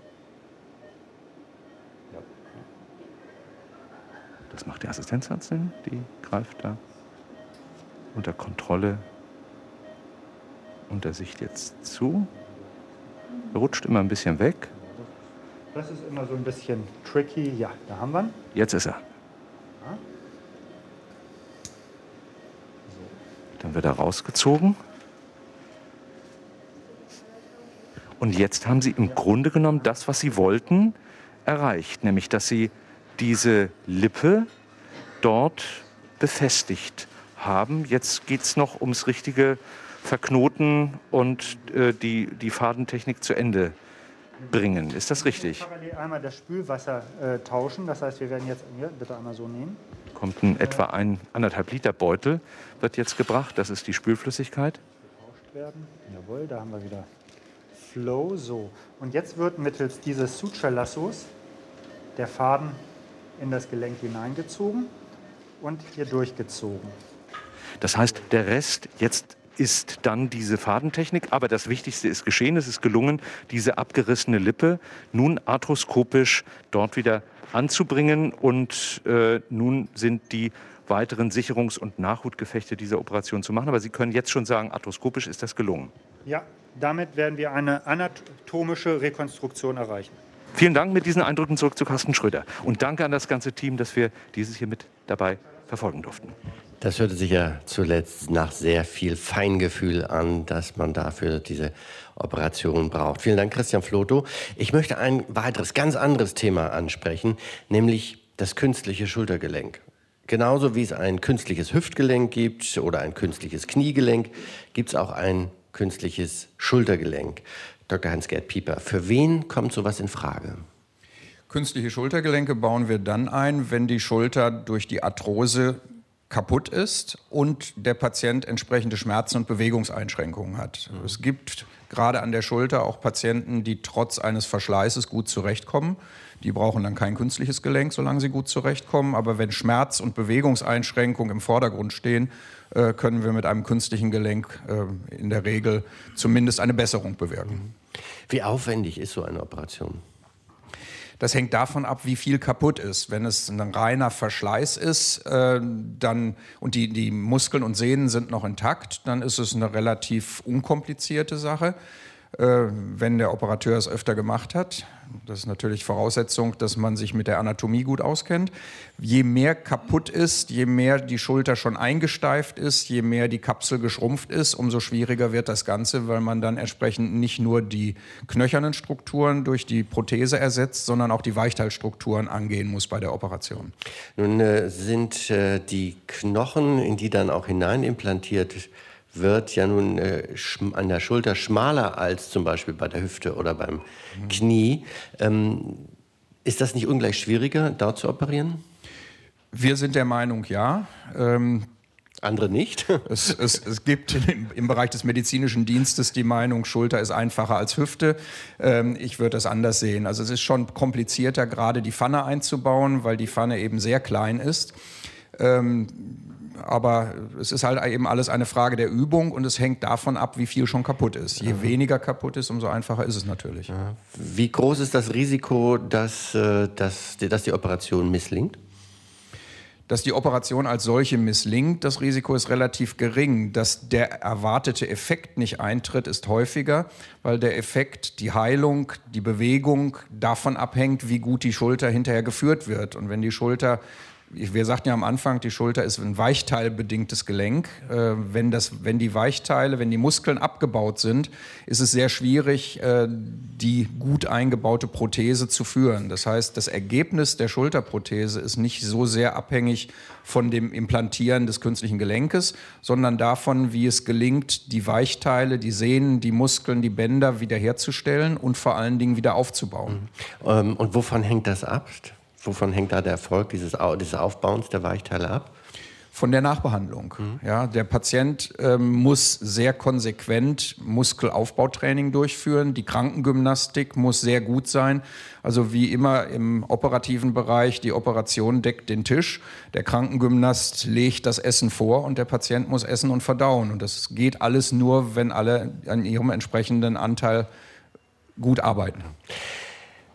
Das macht die Assistenzärztin, die greift da unter Kontrolle und der Sicht jetzt zu. Er rutscht immer ein bisschen weg. Das ist immer so ein bisschen tricky. Ja, da haben wir ihn. Jetzt ist er. Dann wird er rausgezogen. Und jetzt haben Sie im Grunde genommen das, was Sie wollten, erreicht. Nämlich, dass Sie diese Lippe dort befestigt haben. Jetzt geht es noch ums richtige Verknoten und die Fadentechnik zu Ende bringen. Ist das richtig? Parallel einmal das Spülwasser tauschen. Das heißt, wir werden jetzt hier bitte einmal so nehmen. Kommt ein etwa 1,5 Liter Beutel, wird jetzt gebracht. Das ist die Spülflüssigkeit. Getauscht werden. Jawohl, da haben wir wieder Flow. So. Und jetzt wird mittels dieses Suture-Lassos der Faden in das Gelenk hineingezogen und hier durchgezogen. Das heißt, der Rest jetzt ist dann diese Fadentechnik. Aber das Wichtigste ist geschehen. Es ist gelungen, diese abgerissene Lippe nun arthroskopisch dort wieder anzubringen. Und nun sind die weiteren Sicherungs- und Nachhutgefechte dieser Operation zu machen. Aber Sie können jetzt schon sagen, arthroskopisch ist das gelungen. Ja, damit werden wir eine anatomische Rekonstruktion erreichen. Vielen Dank mit diesen Eindrücken zurück zu Carsten Schröder. Und danke an das ganze Team, dass wir dieses hier mit dabei verfolgen durften. Das hörte sich ja zuletzt nach sehr viel Feingefühl an, dass man dafür diese Operation braucht. Vielen Dank, Christian Flotow. Ich möchte ein weiteres, ganz anderes Thema ansprechen, nämlich das künstliche Schultergelenk. Genauso wie es ein künstliches Hüftgelenk gibt oder ein künstliches Kniegelenk, gibt es auch ein künstliches Schultergelenk. Dr. Hans-Gerd Pieper, für wen kommt sowas in Frage? Künstliche Schultergelenke bauen wir dann ein, wenn die Schulter durch die Arthrose kaputt ist und der Patient entsprechende Schmerzen und Bewegungseinschränkungen hat. Es gibt gerade an der Schulter auch Patienten, die trotz eines Verschleißes gut zurechtkommen. Die brauchen dann kein künstliches Gelenk, solange sie gut zurechtkommen. Aber wenn Schmerz und Bewegungseinschränkungen im Vordergrund stehen, können wir mit einem künstlichen Gelenk in der Regel zumindest eine Besserung bewirken. Wie aufwendig ist so eine Operation? Das hängt davon ab, wie viel kaputt ist. Wenn es ein reiner Verschleiß ist und die Muskeln und Sehnen sind noch intakt, dann ist es eine relativ unkomplizierte Sache. Wenn der Operateur es öfter gemacht hat, das ist natürlich Voraussetzung, dass man sich mit der Anatomie gut auskennt. Je mehr kaputt ist, je mehr die Schulter schon eingesteift ist, je mehr die Kapsel geschrumpft ist, umso schwieriger wird das Ganze, weil man dann entsprechend nicht nur die knöchernen Strukturen durch die Prothese ersetzt, sondern auch die Weichteilstrukturen angehen muss bei der Operation. Nun sind die Knochen, in die dann auch hinein implantiert wird, ja nun an der Schulter schmaler als zum Beispiel bei der Hüfte oder beim Knie. Ist das nicht ungleich schwieriger, dort zu operieren? Wir sind der Meinung, ja. Andere nicht? Es gibt im Bereich des medizinischen Dienstes die Meinung, Schulter ist einfacher als Hüfte. Ich würde das anders sehen. Also es ist schon komplizierter, gerade die Pfanne einzubauen, weil die Pfanne eben sehr klein ist. Aber es ist halt eben alles eine Frage der Übung und es hängt davon ab, wie viel schon kaputt ist. Je weniger kaputt ist, umso einfacher ist es natürlich. Ja. Wie groß ist das Risiko, dass die Operation misslingt? Dass die Operation als solche misslingt, das Risiko ist relativ gering. Dass der erwartete Effekt nicht eintritt, ist häufiger, weil der Effekt, die Heilung, die Bewegung davon abhängt, wie gut die Schulter hinterher geführt wird. Und wenn die Schulter, wir sagten ja am Anfang, die Schulter ist ein weichteilbedingtes Gelenk. Wenn die Muskeln abgebaut sind, ist es sehr schwierig, die gut eingebaute Prothese zu führen. Das heißt, das Ergebnis der Schulterprothese ist nicht so sehr abhängig von dem Implantieren des künstlichen Gelenkes, sondern davon, wie es gelingt, die Weichteile, die Sehnen, die Muskeln, die Bänder wiederherzustellen und vor allen Dingen wieder aufzubauen. Und wovon hängt das ab? Wovon hängt da der Erfolg dieses Aufbauens der Weichteile ab? Von der Nachbehandlung. Ja, der Patient muss sehr konsequent Muskelaufbautraining durchführen. Die Krankengymnastik muss sehr gut sein. Also wie immer im operativen Bereich, die Operation deckt den Tisch. Der Krankengymnast legt das Essen vor und der Patient muss essen und verdauen. Und das geht alles nur, wenn alle an ihrem entsprechenden Anteil gut arbeiten.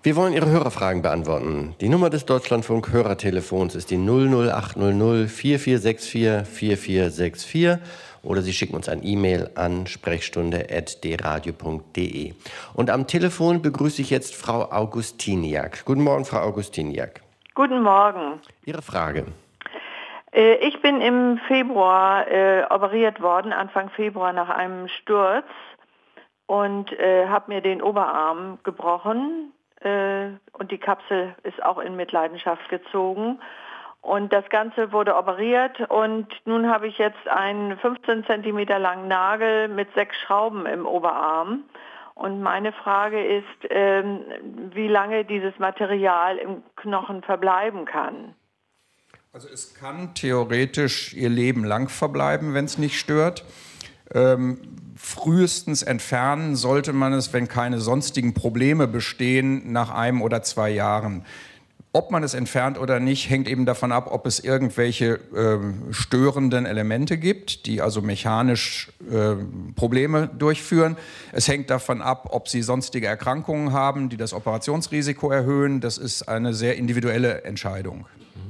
Wir wollen Ihre Hörerfragen beantworten. Die Nummer des Deutschlandfunk Hörertelefons ist die 00800 4464 4464 oder Sie schicken uns ein E-Mail an sprechstunde@dradio.de. Und am Telefon begrüße ich jetzt Frau Augustiniak. Guten Morgen, Frau Augustiniak. Guten Morgen. Ihre Frage. Ich bin im Februar operiert worden, Anfang Februar nach einem Sturz und habe mir den Oberarm gebrochen und die Kapsel ist auch in Mitleidenschaft gezogen. Und das Ganze wurde operiert und nun habe ich jetzt einen 15 cm langen Nagel mit 6 Schrauben im Oberarm. Und meine Frage ist, wie lange dieses Material im Knochen verbleiben kann. Also es kann theoretisch ihr Leben lang verbleiben, wenn es nicht stört. Frühestens entfernen sollte man es, wenn keine sonstigen Probleme bestehen, nach 1 oder 2 Jahren. Ob man es entfernt oder nicht, hängt eben davon ab, ob es irgendwelche störenden Elemente gibt, die also mechanisch Probleme durchführen. Es hängt davon ab, ob Sie sonstige Erkrankungen haben, die das Operationsrisiko erhöhen. Das ist eine sehr individuelle Entscheidung.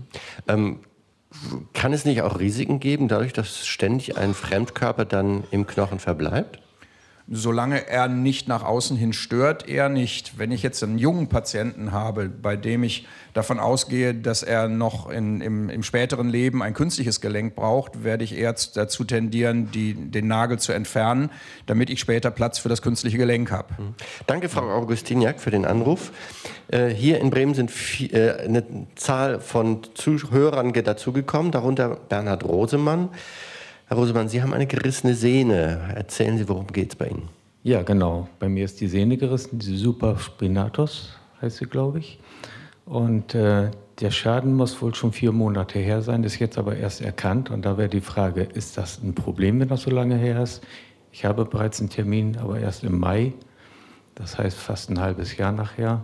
Kann es nicht auch Risiken geben, dadurch, dass ständig ein Fremdkörper dann im Knochen verbleibt? Solange er nicht nach außen hin stört, eher nicht. Wenn ich jetzt einen jungen Patienten habe, bei dem ich davon ausgehe, dass er noch im späteren Leben ein künstliches Gelenk braucht, werde ich eher dazu tendieren, den Nagel zu entfernen, damit ich später Platz für das künstliche Gelenk habe. Danke, Frau Augustiniak, für den Anruf. Hier in Bremen sind eine Zahl von Zuhörern dazugekommen, darunter Bernhard Rosemann. Herr Rosemann, Sie haben eine gerissene Sehne. Erzählen Sie, worum geht es bei Ihnen? Ja, genau. Bei mir ist die Sehne gerissen, die Supraspinatus heißt sie, glaube ich. Und der Schaden muss wohl schon 4 Monate her sein, ist jetzt aber erst erkannt. Und da wäre die Frage, ist das ein Problem, wenn das so lange her ist? Ich habe bereits einen Termin, aber erst im Mai. Das heißt fast ein halbes Jahr nachher.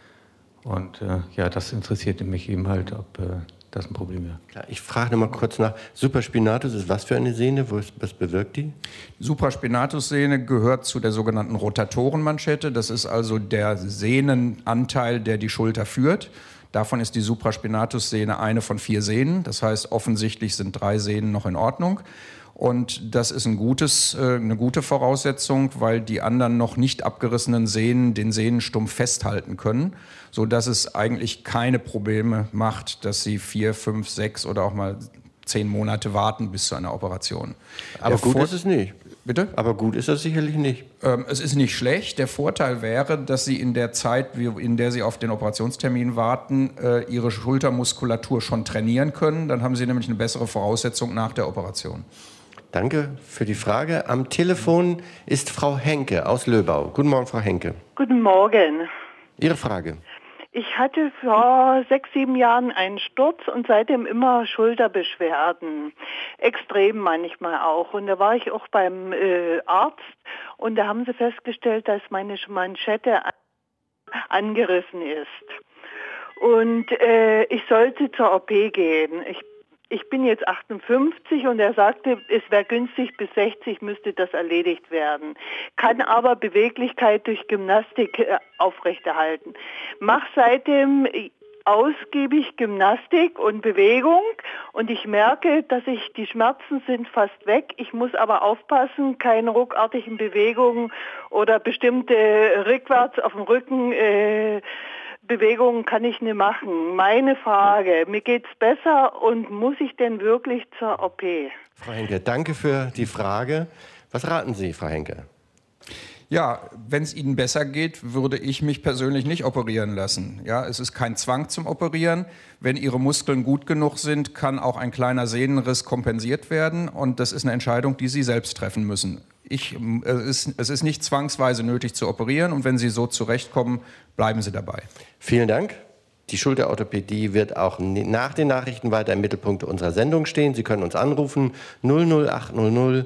Und ja, das interessierte mich eben halt, ob das ein Problem wäre. Klar, ich frage noch mal kurz nach. Supraspinatus ist was für eine Sehne? Was bewirkt die? Supraspinatus-Sehne gehört zu der sogenannten Rotatorenmanschette. Das ist also der Sehnenanteil, der die Schulter führt. Davon ist die Supraspinatus-Sehne eine von 4 Sehnen. Das heißt, offensichtlich sind 3 Sehnen noch in Ordnung. Und das ist eine gute Voraussetzung, weil die anderen noch nicht abgerissenen Sehnen den Sehnenstumpf festhalten können, sodass es eigentlich keine Probleme macht, dass sie 4, 5, 6 oder auch mal 10 Monate warten bis zu einer Operation. Aber gut ist es nicht. Bitte? Aber gut ist das sicherlich nicht. Es ist nicht schlecht. Der Vorteil wäre, dass Sie in der Zeit, in der Sie auf den Operationstermin warten, Ihre Schultermuskulatur schon trainieren können. Dann haben Sie nämlich eine bessere Voraussetzung nach der Operation. Danke für die Frage. Am Telefon ist Frau Henke aus Löbau. Guten Morgen, Frau Henke. Guten Morgen. Ihre Frage. Ich hatte vor 6, 7 Jahren einen Sturz und seitdem immer Schulterbeschwerden. Extrem manchmal auch. Und da war ich auch beim Arzt und da haben sie festgestellt, dass meine Manschette angerissen ist. Und ich sollte zur OP gehen. Ich bin jetzt 58 und er sagte, es wäre günstig, bis 60 müsste das erledigt werden. Kann aber Beweglichkeit durch Gymnastik aufrechterhalten. Mach seitdem ausgiebig Gymnastik und Bewegung und ich merke, dass die Schmerzen sind fast weg. Ich muss aber aufpassen, keine ruckartigen Bewegungen oder bestimmte rückwärts auf dem Rücken Bewegungen kann ich nicht machen. Meine Frage, mir geht's besser und muss ich denn wirklich zur OP? Frau Henke, danke für die Frage. Was raten Sie, Frau Henke? Ja, wenn es Ihnen besser geht, würde ich mich persönlich nicht operieren lassen. Ja, es ist kein Zwang zum Operieren. Wenn Ihre Muskeln gut genug sind, kann auch ein kleiner Sehnenriss kompensiert werden. Und das ist eine Entscheidung, die Sie selbst treffen müssen. Es ist nicht zwangsweise nötig zu operieren. Und wenn Sie so zurechtkommen, bleiben Sie dabei. Vielen Dank. Die Schulterorthopädie wird auch nach den Nachrichten weiter im Mittelpunkt unserer Sendung stehen. Sie können uns anrufen 00800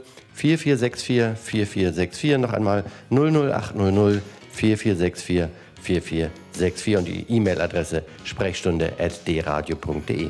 4464 4464. Noch einmal 00800 4464 4464 und die E-Mail-Adresse sprechstunde@dradio.de.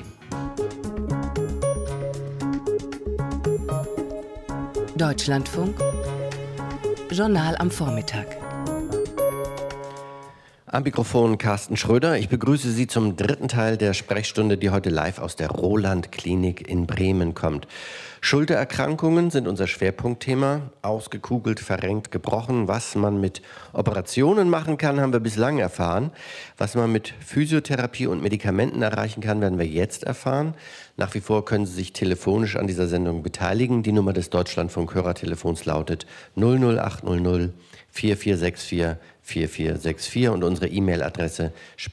Deutschlandfunk Journal am Vormittag. Am Mikrofon Carsten Schröder. Ich begrüße Sie zum dritten Teil der Sprechstunde, die heute live aus der Roland-Klinik in Bremen kommt. Schultererkrankungen sind unser Schwerpunktthema. Ausgekugelt, verrenkt, gebrochen. Was man mit Operationen machen kann, haben wir bislang erfahren. Was man mit Physiotherapie und Medikamenten erreichen kann, werden wir jetzt erfahren. Nach wie vor können Sie sich telefonisch an dieser Sendung beteiligen. Die Nummer des Deutschlandfunk-Hörertelefons lautet 00800 4464 4464 und unsere E-Mail-Adresse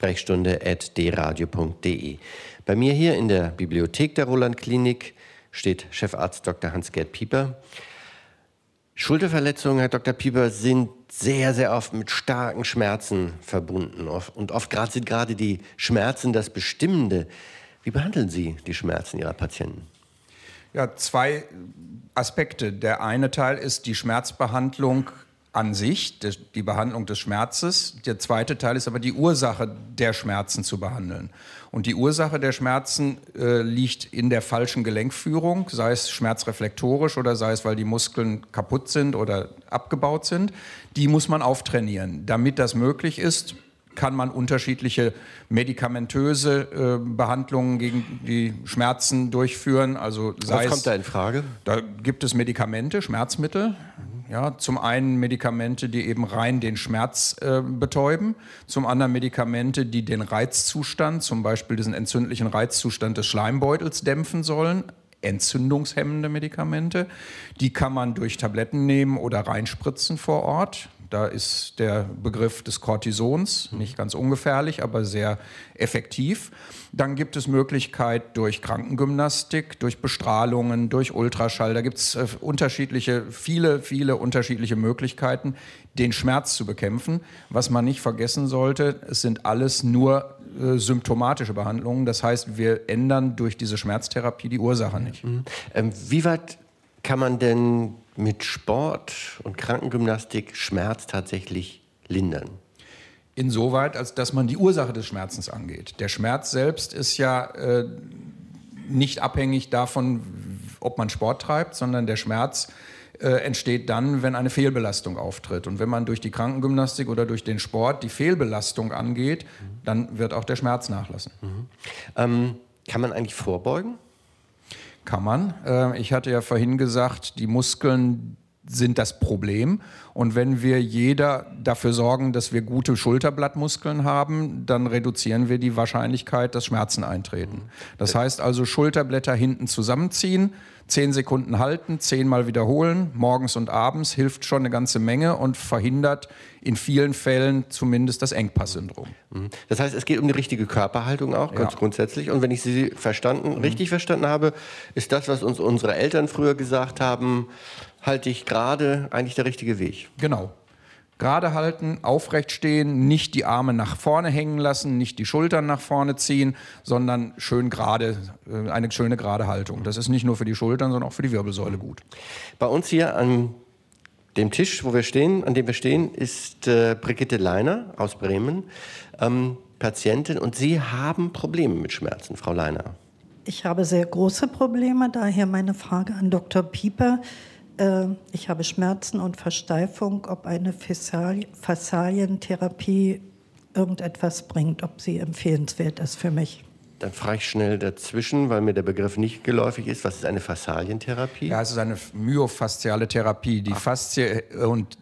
sprechstunde@dradio.de. Bei mir hier in der Bibliothek der Roland-Klinik steht Chefarzt Dr. Hans-Gerd Pieper. Schulterverletzungen, Herr Dr. Pieper, sind sehr, sehr oft mit starken Schmerzen verbunden. Und oft sind gerade die Schmerzen das Bestimmende. Wie behandeln Sie die Schmerzen Ihrer Patienten? Ja, zwei Aspekte. Der eine Teil ist die Schmerzbehandlung an sich, die Behandlung des Schmerzes. Der zweite Teil ist aber die Ursache der Schmerzen zu behandeln. Und die Ursache der Schmerzen liegt in der falschen Gelenkführung, sei es schmerzreflektorisch oder sei es, weil die Muskeln kaputt sind oder abgebaut sind. Die muss man auftrainieren. Damit das möglich ist, kann man unterschiedliche medikamentöse Behandlungen gegen die Schmerzen durchführen. Also Was kommt da in Frage? Da gibt es Medikamente, Schmerzmittel. Ja, zum einen Medikamente, die eben rein den Schmerz betäuben, zum anderen Medikamente, die den Reizzustand, zum Beispiel diesen entzündlichen Reizzustand des Schleimbeutels dämpfen sollen, entzündungshemmende Medikamente. Die kann man durch Tabletten nehmen oder reinspritzen vor Ort. Da ist der Begriff des Cortisons nicht ganz ungefährlich, aber sehr effektiv. Dann gibt es Möglichkeit durch Krankengymnastik, durch Bestrahlungen, durch Ultraschall. Da gibt es viele unterschiedliche Möglichkeiten, den Schmerz zu bekämpfen. Was man nicht vergessen sollte, es sind alles nur symptomatische Behandlungen. Das heißt, wir ändern durch diese Schmerztherapie die Ursache nicht. Wie weit kann man denn mit Sport und Krankengymnastik Schmerz tatsächlich lindern? Insoweit, als dass man die Ursache des Schmerzens angeht. Der Schmerz selbst ist ja nicht abhängig davon, ob man Sport treibt, sondern der Schmerz entsteht dann, wenn eine Fehlbelastung auftritt. Und wenn man durch die Krankengymnastik oder durch den Sport die Fehlbelastung angeht, dann wird auch der Schmerz nachlassen. Kann man eigentlich vorbeugen? Kann man. Ich hatte ja vorhin gesagt, die Muskeln sind das Problem. Und wenn wir jeder dafür sorgen, dass wir gute Schulterblattmuskeln haben, dann reduzieren wir die Wahrscheinlichkeit, dass Schmerzen eintreten. Das heißt also, Schulterblätter hinten zusammenziehen, 10 Sekunden halten, 10-mal wiederholen, morgens und abends, hilft schon eine ganze Menge und verhindert in vielen Fällen zumindest das Engpass-Syndrom. Das heißt, es geht um die richtige Körperhaltung auch, ganz grundsätzlich. Und wenn ich Sie richtig verstanden habe, ist das, was uns unsere Eltern früher gesagt haben, halte ich gerade, eigentlich der richtige Weg. Genau. Gerade halten, aufrecht stehen, nicht die Arme nach vorne hängen lassen, nicht die Schultern nach vorne ziehen, sondern schön gerade, eine schöne gerade Haltung. Das ist nicht nur für die Schultern, sondern auch für die Wirbelsäule gut. Bei uns hier an dem Tisch, an dem wir stehen, ist Brigitte Leiner aus Bremen, Patientin. Und Sie haben Probleme mit Schmerzen, Frau Leiner. Ich habe sehr große Probleme, daher meine Frage an Dr. Pieper. Ich habe Schmerzen und Versteifung, ob eine Faszientherapie irgendetwas bringt, ob sie empfehlenswert ist für mich. Dann frage ich schnell dazwischen, weil mir der Begriff nicht geläufig ist. Was ist eine Faszientherapie? Ja, es ist eine myofasziale Therapie. Die Faszie und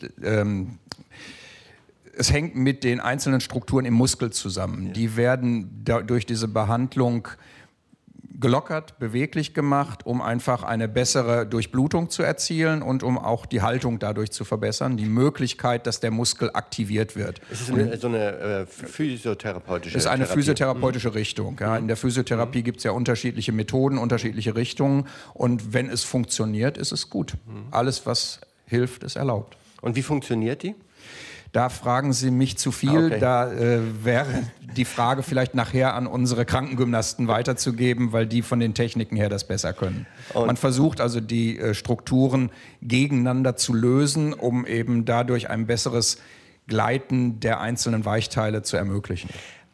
es hängt mit den einzelnen Strukturen im Muskel zusammen. Ja. Die werden durch diese Behandlung gelockert, beweglich gemacht, um einfach eine bessere Durchblutung zu erzielen und um auch die Haltung dadurch zu verbessern, die Möglichkeit, dass der Muskel aktiviert wird. Es ist so eine physiotherapeutische Es ist eine Therapie. physiotherapeutische Richtung. Ja. In der Physiotherapie gibt es ja unterschiedliche Methoden, unterschiedliche Richtungen und wenn es funktioniert, ist es gut. Alles, was hilft, ist erlaubt. Und wie funktioniert die? Da fragen Sie mich zu viel. Okay. Da wäre die Frage vielleicht nachher an unsere Krankengymnasten weiterzugeben, weil die von den Techniken her das besser können. Man versucht also die Strukturen gegeneinander zu lösen, um eben dadurch ein besseres Gleiten der einzelnen Weichteile zu ermöglichen.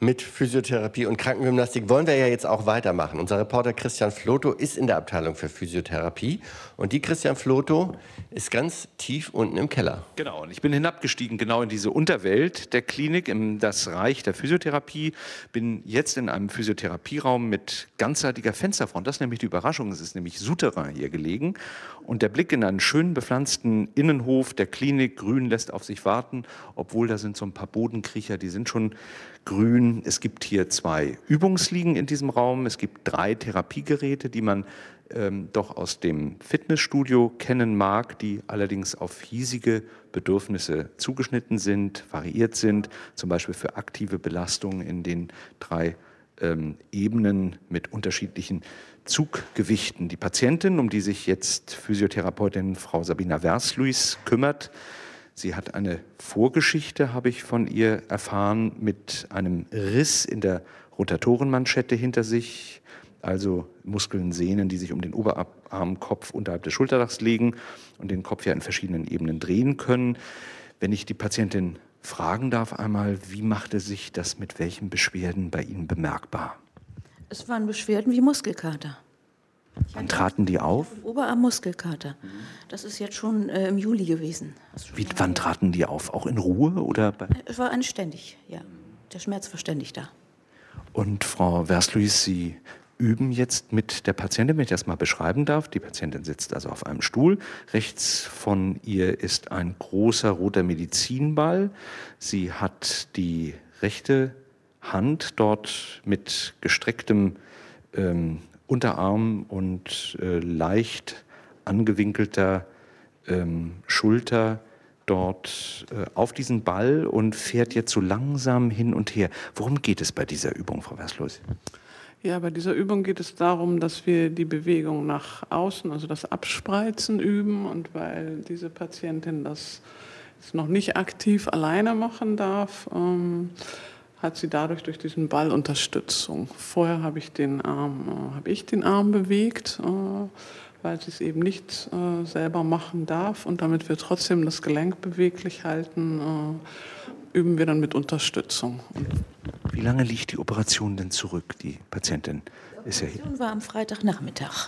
Mit Physiotherapie und Krankengymnastik wollen wir ja jetzt auch weitermachen. Unser Reporter Christian Floto ist in der Abteilung für Physiotherapie. Und die Christian Floto ist ganz tief unten im Keller. Genau, und ich bin hinabgestiegen genau in diese Unterwelt der Klinik, in das Reich der Physiotherapie. Bin jetzt in einem Physiotherapieraum mit ganzseitiger Fensterfront. Das ist nämlich die Überraschung. Es ist nämlich Souterrain hier gelegen. Und der Blick in einen schön bepflanzten Innenhof der Klinik, grün, lässt auf sich warten. Obwohl da sind so ein paar Bodenkriecher, die sind schon grün. Es gibt hier 2 Übungsliegen in diesem Raum. Es gibt 3 Therapiegeräte, die man doch aus dem Fitnessstudio kennen mag, die allerdings auf hiesige Bedürfnisse zugeschnitten sind, variiert sind, zum Beispiel für aktive Belastungen in den 3 Ebenen mit unterschiedlichen Zuggewichten. Die Patientin, um die sich jetzt Physiotherapeutin Frau Sabina Versluis kümmert, sie hat eine Vorgeschichte, habe ich von ihr erfahren, mit einem Riss in der Rotatorenmanschette hinter sich, also Muskeln, Sehnen, die sich um den Oberarmkopf unterhalb des Schulterdachs legen und den Kopf ja in verschiedenen Ebenen drehen können. Wenn ich die Patientin fragen darf einmal, wie machte sich das mit welchen Beschwerden bei Ihnen bemerkbar? Es waren Beschwerden wie Muskelkater. Wann traten die auf? Oberarmmuskelkater. Das ist jetzt schon im Juli gewesen. Wann traten die auf? Auch in Ruhe? Oder? Es war anständig, ja. Der Schmerz war ständig da. Und Frau Versluis, Sie üben jetzt mit der Patientin, wenn ich das mal beschreiben darf. Die Patientin sitzt also auf einem Stuhl. Rechts von ihr ist ein großer roter Medizinball. Sie hat die rechte Hand dort mit gestrecktem Unterarm und leicht angewinkelter Schulter dort auf diesen Ball und fährt jetzt so langsam hin und her. Worum geht es bei dieser Übung, Frau Versluis? Ja, bei dieser Übung geht es darum, dass wir die Bewegung nach außen, also das Abspreizen üben. Und weil diese Patientin das noch nicht aktiv alleine machen darf, hat sie dadurch durch diesen Ball Unterstützung. Vorher habe ich den Arm bewegt, weil sie es eben nicht selber machen darf. Und damit wir trotzdem das Gelenk beweglich halten, üben wir dann mit Unterstützung. Wie lange liegt die Operation denn zurück? Die Patientin ist ja hier. Die Operation war am Freitagnachmittag.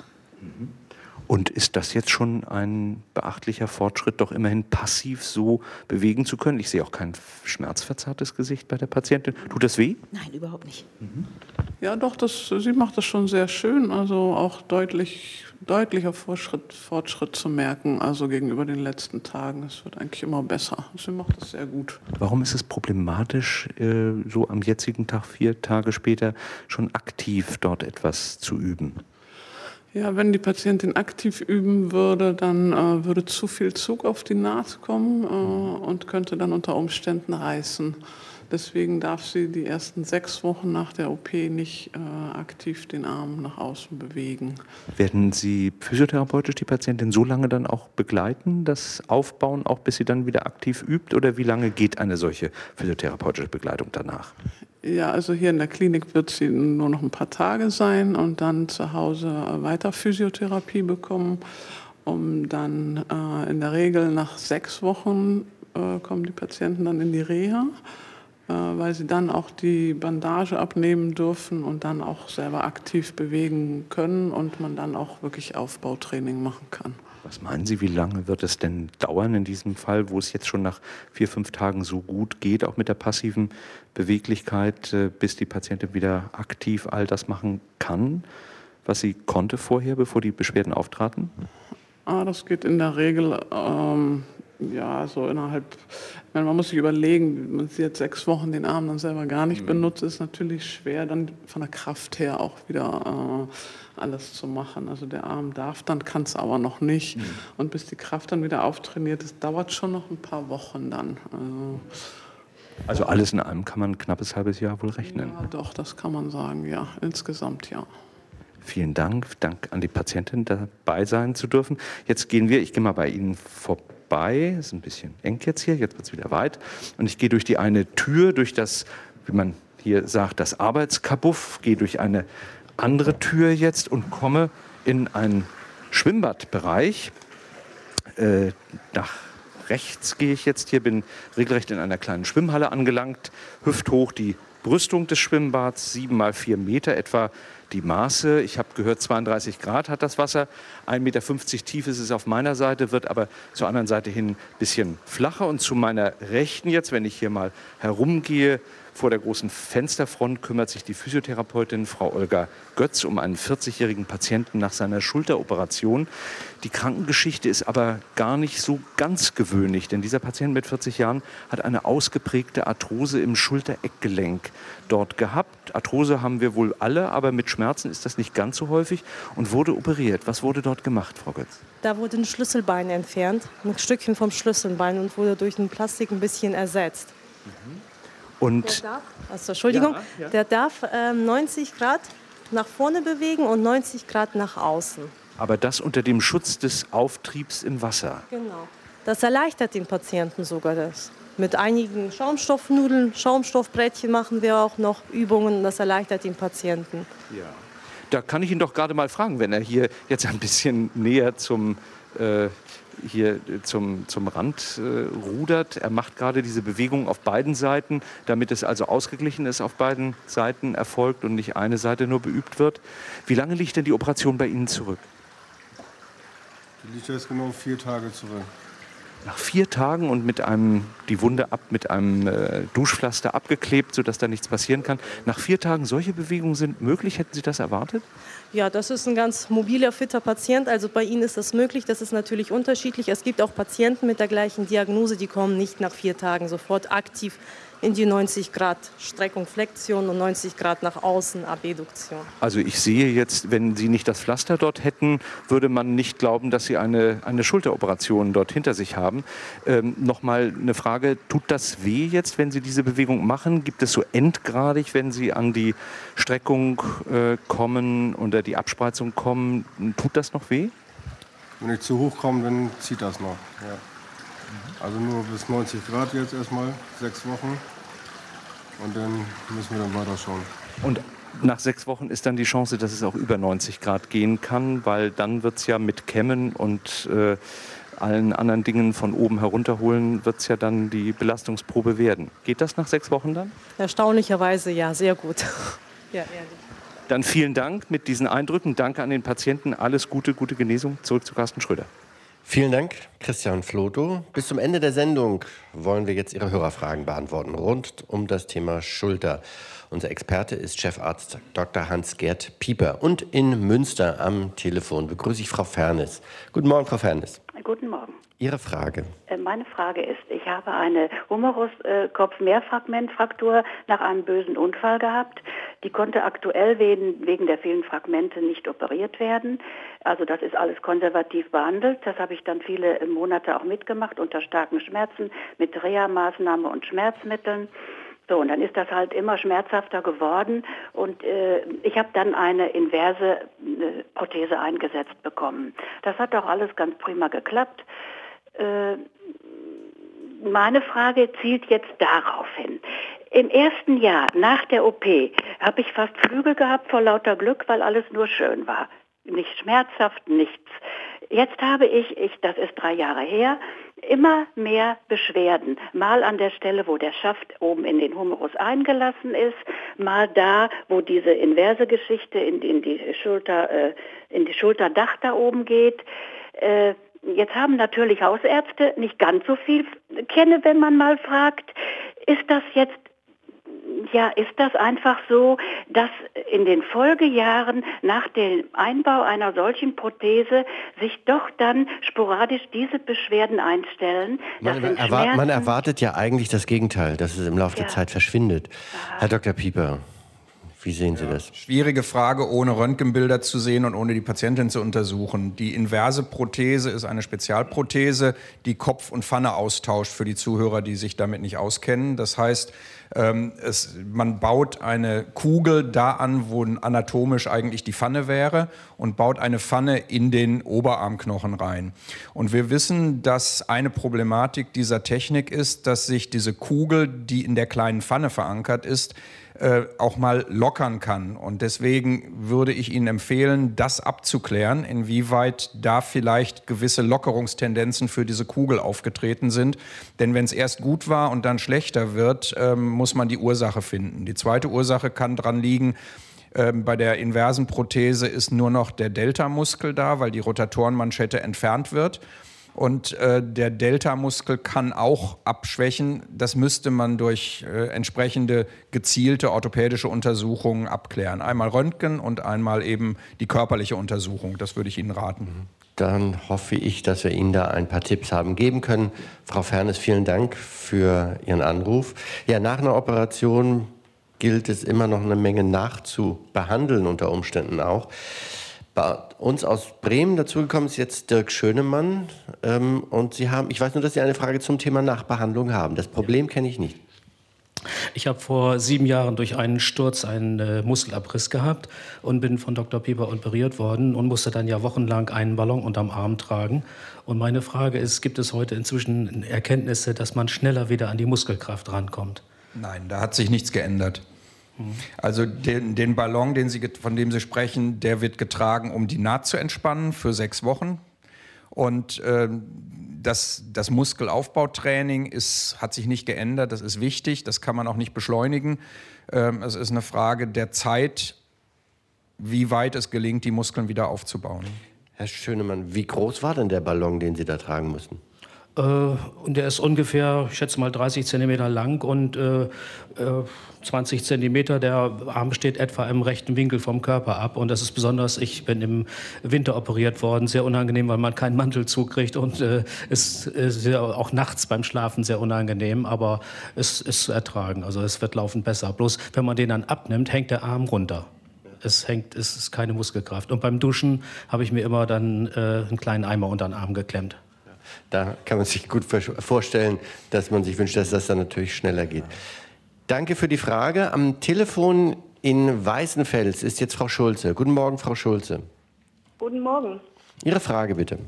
Und ist das jetzt schon ein beachtlicher Fortschritt, doch immerhin passiv so bewegen zu können? Ich sehe auch kein schmerzverzerrtes Gesicht bei der Patientin. Tut das weh? Nein, überhaupt nicht. Ja, doch, sie macht das schon sehr schön. Also auch deutlicher Fortschritt zu merken, also gegenüber den letzten Tagen. Es wird eigentlich immer besser. Sie macht das sehr gut. Warum ist es problematisch, so am jetzigen Tag, 4 Tage später, schon aktiv dort etwas zu üben? Ja, wenn die Patientin aktiv üben würde, dann würde zu viel Zug auf die Naht kommen und könnte dann unter Umständen reißen. Deswegen darf sie die ersten 6 Wochen nach der OP nicht aktiv den Arm nach außen bewegen. Werden Sie physiotherapeutisch die Patientin so lange dann auch begleiten, das Aufbauen, auch bis sie dann wieder aktiv übt? Oder wie lange geht eine solche physiotherapeutische Begleitung danach? Ja, also hier in der Klinik wird sie nur noch ein paar Tage sein und dann zu Hause weiter Physiotherapie bekommen, um dann in der Regel nach 6 Wochen kommen die Patienten dann in die Reha, weil sie dann auch die Bandage abnehmen dürfen und dann auch selber aktiv bewegen können und man dann auch wirklich Aufbautraining machen kann. Was meinen Sie, wie lange wird es denn dauern in diesem Fall, wo es jetzt schon nach 4, 5 Tagen so gut geht, auch mit der passiven Beweglichkeit, bis die Patientin wieder aktiv all das machen kann, was sie konnte vorher, bevor die Beschwerden auftraten? Das geht in der Regel so innerhalb, man muss sich überlegen, wenn sie jetzt 6 Wochen den Arm dann selber gar nicht benutzt, ist natürlich schwer, dann von der Kraft her auch wieder alles zu machen. Also der Arm darf, dann kann es aber noch nicht. Und bis die Kraft dann wieder auftrainiert ist, dauert schon noch ein paar Wochen dann. Also alles in allem kann man ein knappes halbes Jahr wohl rechnen? Ja, doch, das kann man sagen, ja, insgesamt ja. Vielen Dank. Dank an die Patientin, dabei sein zu dürfen. Jetzt ich gehe mal bei Ihnen vorbei. Es ist ein bisschen eng jetzt hier, jetzt wird es wieder weit. Und ich gehe durch die eine Tür, durch das, wie man hier sagt, das Arbeitskabuff, gehe durch eine andere Tür jetzt und komme in einen Schwimmbadbereich. Nach rechts gehe ich jetzt hier, bin regelrecht in einer kleinen Schwimmhalle angelangt, hüfthoch die Brüstung des Schwimmbads, 7 mal 4 Meter etwa die Maße. Ich habe gehört, 32 Grad hat das Wasser. 1,50 Meter tief ist es auf meiner Seite, wird aber zur anderen Seite hin ein bisschen flacher. Und zu meiner Rechten jetzt, wenn ich hier mal herumgehe, vor der großen Fensterfront kümmert sich die Physiotherapeutin Frau Olga Götz um einen 40-jährigen Patienten nach seiner Schulteroperation. Die Krankengeschichte ist aber gar nicht so ganz gewöhnlich, denn dieser Patient mit 40 Jahren hat eine ausgeprägte Arthrose im Schultereckgelenk dort gehabt. Arthrose haben wir wohl alle, aber mit Schmerzen ist das nicht ganz so häufig und wurde operiert. Was wurde dort gemacht, Frau Götz? Da wurde ein Schlüsselbein entfernt, ein Stückchen vom Schlüsselbein und wurde durch ein Plastik ein bisschen ersetzt. Und der darf 90 Grad nach vorne bewegen und 90 Grad nach außen. Aber das unter dem Schutz des Auftriebs im Wasser. Genau. Das erleichtert den Patienten sogar das. Mit einigen Schaumstoffnudeln, Schaumstoffbrettchen machen wir auch noch Übungen. Das erleichtert den Patienten. Ja. Da kann ich ihn doch gerade mal fragen, wenn er hier jetzt ein bisschen näher zum Rand rudert. Er macht gerade diese Bewegung auf beiden Seiten, damit es also ausgeglichen ist, auf beiden Seiten erfolgt und nicht eine Seite nur beübt wird. Wie lange liegt denn die Operation bei Ihnen zurück? Die liegt jetzt genau 4 Tage zurück. Nach 4 Tagen und die Wunde mit einem Duschpflaster abgeklebt, sodass da nichts passieren kann. Nach 4 Tagen solche Bewegungen sind möglich. Hätten Sie das erwartet? Ja, das ist ein ganz mobiler, fitter Patient. Also bei Ihnen ist das möglich. Das ist natürlich unterschiedlich. Es gibt auch Patienten mit der gleichen Diagnose, die kommen nicht nach 4 Tagen sofort aktiv in die 90 Grad Streckung, Flexion und 90 Grad nach außen Abduktion. Also ich sehe jetzt, wenn Sie nicht das Pflaster dort hätten, würde man nicht glauben, dass Sie eine Schulteroperation dort hinter sich haben. Nochmal eine Frage, tut das weh jetzt, wenn Sie diese Bewegung machen? Gibt es so endgradig, wenn Sie an die Streckung kommen oder die Abspreizung kommen, tut das noch weh? Wenn ich zu hoch komme, dann zieht das noch, ja. Also nur bis 90 Grad jetzt erstmal, 6 Wochen. Und dann müssen wir dann weiter schauen. Und nach 6 Wochen ist dann die Chance, dass es auch über 90 Grad gehen kann, weil dann wird es ja mit Kämmen und allen anderen Dingen von oben herunterholen, wird es ja dann die Belastungsprobe werden. Geht das nach 6 Wochen dann? Erstaunlicherweise ja, sehr gut. Ja, ehrlich. Dann vielen Dank mit diesen Eindrücken. Danke an den Patienten. Alles Gute, gute Genesung. Zurück zu Carsten Schröder. Vielen Dank, Christian Floto. Bis zum Ende der Sendung wollen wir jetzt Ihre Hörerfragen beantworten, rund um das Thema Schulter. Unser Experte ist Chefarzt Dr. Hans-Gerd Pieper. Und in Münster am Telefon begrüße ich Frau Fernes. Guten Morgen, Frau Fernes. Guten Morgen. Ihre Frage? Meine Frage ist, ich habe eine Humerus-Kopf-Mehrfragmentfraktur nach einem bösen Unfall gehabt. Die konnte aktuell wegen der vielen Fragmente nicht operiert werden. Also das ist alles konservativ behandelt. Das habe ich dann viele Monate auch mitgemacht unter starken Schmerzen mit Reha-Maßnahme und Schmerzmitteln. So, und dann ist das halt immer schmerzhafter geworden und ich habe dann eine inverse Prothese eingesetzt bekommen. Das hat auch alles ganz prima geklappt. Meine Frage zielt jetzt darauf hin. Im ersten Jahr nach der OP habe ich fast Flügel gehabt vor lauter Glück, weil alles nur schön war. Nicht schmerzhaft, nichts. Jetzt habe ich, das ist 3 Jahre her, immer mehr Beschwerden. Mal an der Stelle, wo der Schaft oben in den Humerus eingelassen ist, mal da, wo diese inverse Geschichte in die Schulterdach da oben geht. Jetzt haben natürlich Hausärzte nicht ganz so viel Kenne, wenn man mal fragt, ist das einfach so, dass in den Folgejahren nach dem Einbau einer solchen Prothese sich doch dann sporadisch diese Beschwerden einstellen? Man erwartet ja eigentlich das Gegenteil, dass es im Laufe der Zeit verschwindet. Herr Dr. Pieper, wie sehen Sie das? Schwierige Frage, ohne Röntgenbilder zu sehen und ohne die Patientin zu untersuchen. Die inverse Prothese ist eine Spezialprothese, die Kopf und Pfanne austauscht für die Zuhörer, die sich damit nicht auskennen. Das heißt, man baut eine Kugel da an, wo anatomisch eigentlich die Pfanne wäre und baut eine Pfanne in den Oberarmknochen rein. Und wir wissen, dass eine Problematik dieser Technik ist, dass sich diese Kugel, die in der kleinen Pfanne verankert ist, auch mal lockern kann. Und deswegen würde ich Ihnen empfehlen, das abzuklären, inwieweit da vielleicht gewisse Lockerungstendenzen für diese Kugel aufgetreten sind. Denn wenn es erst gut war und dann schlechter wird, muss man die Ursache finden. Die zweite Ursache kann dran liegen, bei der inversen Prothese ist nur noch der Delta-Muskel da, weil die Rotatorenmanschette entfernt wird. Und der Delta-Muskel kann auch abschwächen. Das müsste man durch entsprechende gezielte orthopädische Untersuchungen abklären. Einmal Röntgen und einmal eben die körperliche Untersuchung. Das würde ich Ihnen raten. Dann hoffe ich, dass wir Ihnen da ein paar Tipps haben geben können. Frau Fernes, vielen Dank für Ihren Anruf. Ja, nach einer Operation gilt es immer noch eine Menge nachzubehandeln, unter Umständen auch. Bei uns aus Bremen dazugekommen ist jetzt Dirk Schönemann. Und Sie haben, ich weiß nur, dass Sie eine Frage zum Thema Nachbehandlung haben. Das Problem kenne ich nicht. Ich habe vor 7 Jahren durch einen Sturz einen Muskelabriss gehabt und bin von Dr. Pieper operiert worden und musste dann ja wochenlang einen Ballon unterm Arm tragen. Und meine Frage ist, gibt es heute inzwischen Erkenntnisse, dass man schneller wieder an die Muskelkraft rankommt? Nein, da hat sich nichts geändert. Also den Ballon, von dem Sie sprechen, der wird getragen, um die Naht zu entspannen für 6 Wochen. Und das Muskelaufbautraining hat sich nicht geändert, das ist wichtig, das kann man auch nicht beschleunigen. Es ist eine Frage der Zeit, wie weit es gelingt, die Muskeln wieder aufzubauen. Herr Schönemann, wie groß war denn der Ballon, den Sie da tragen mussten? Und der ist ungefähr, ich schätze mal 30 Zentimeter lang und 20 Zentimeter. Der Arm steht etwa im rechten Winkel vom Körper ab. Und das ist besonders, ich bin im Winter operiert worden, sehr unangenehm, weil man keinen Mantel zukriegt. Und es ist ja auch nachts beim Schlafen sehr unangenehm, aber es ist zu ertragen. Also es wird laufend besser. Bloß wenn man den dann abnimmt, hängt der Arm runter. Es ist keine Muskelkraft. Und beim Duschen habe ich mir immer dann einen kleinen Eimer unter den Arm geklemmt. Da kann man sich gut vorstellen, dass man sich wünscht, dass das dann natürlich schneller geht. Danke für die Frage. Am Telefon in Weißenfels ist jetzt Frau Schulze. Guten Morgen, Frau Schulze. Guten Morgen. Ihre Frage bitte.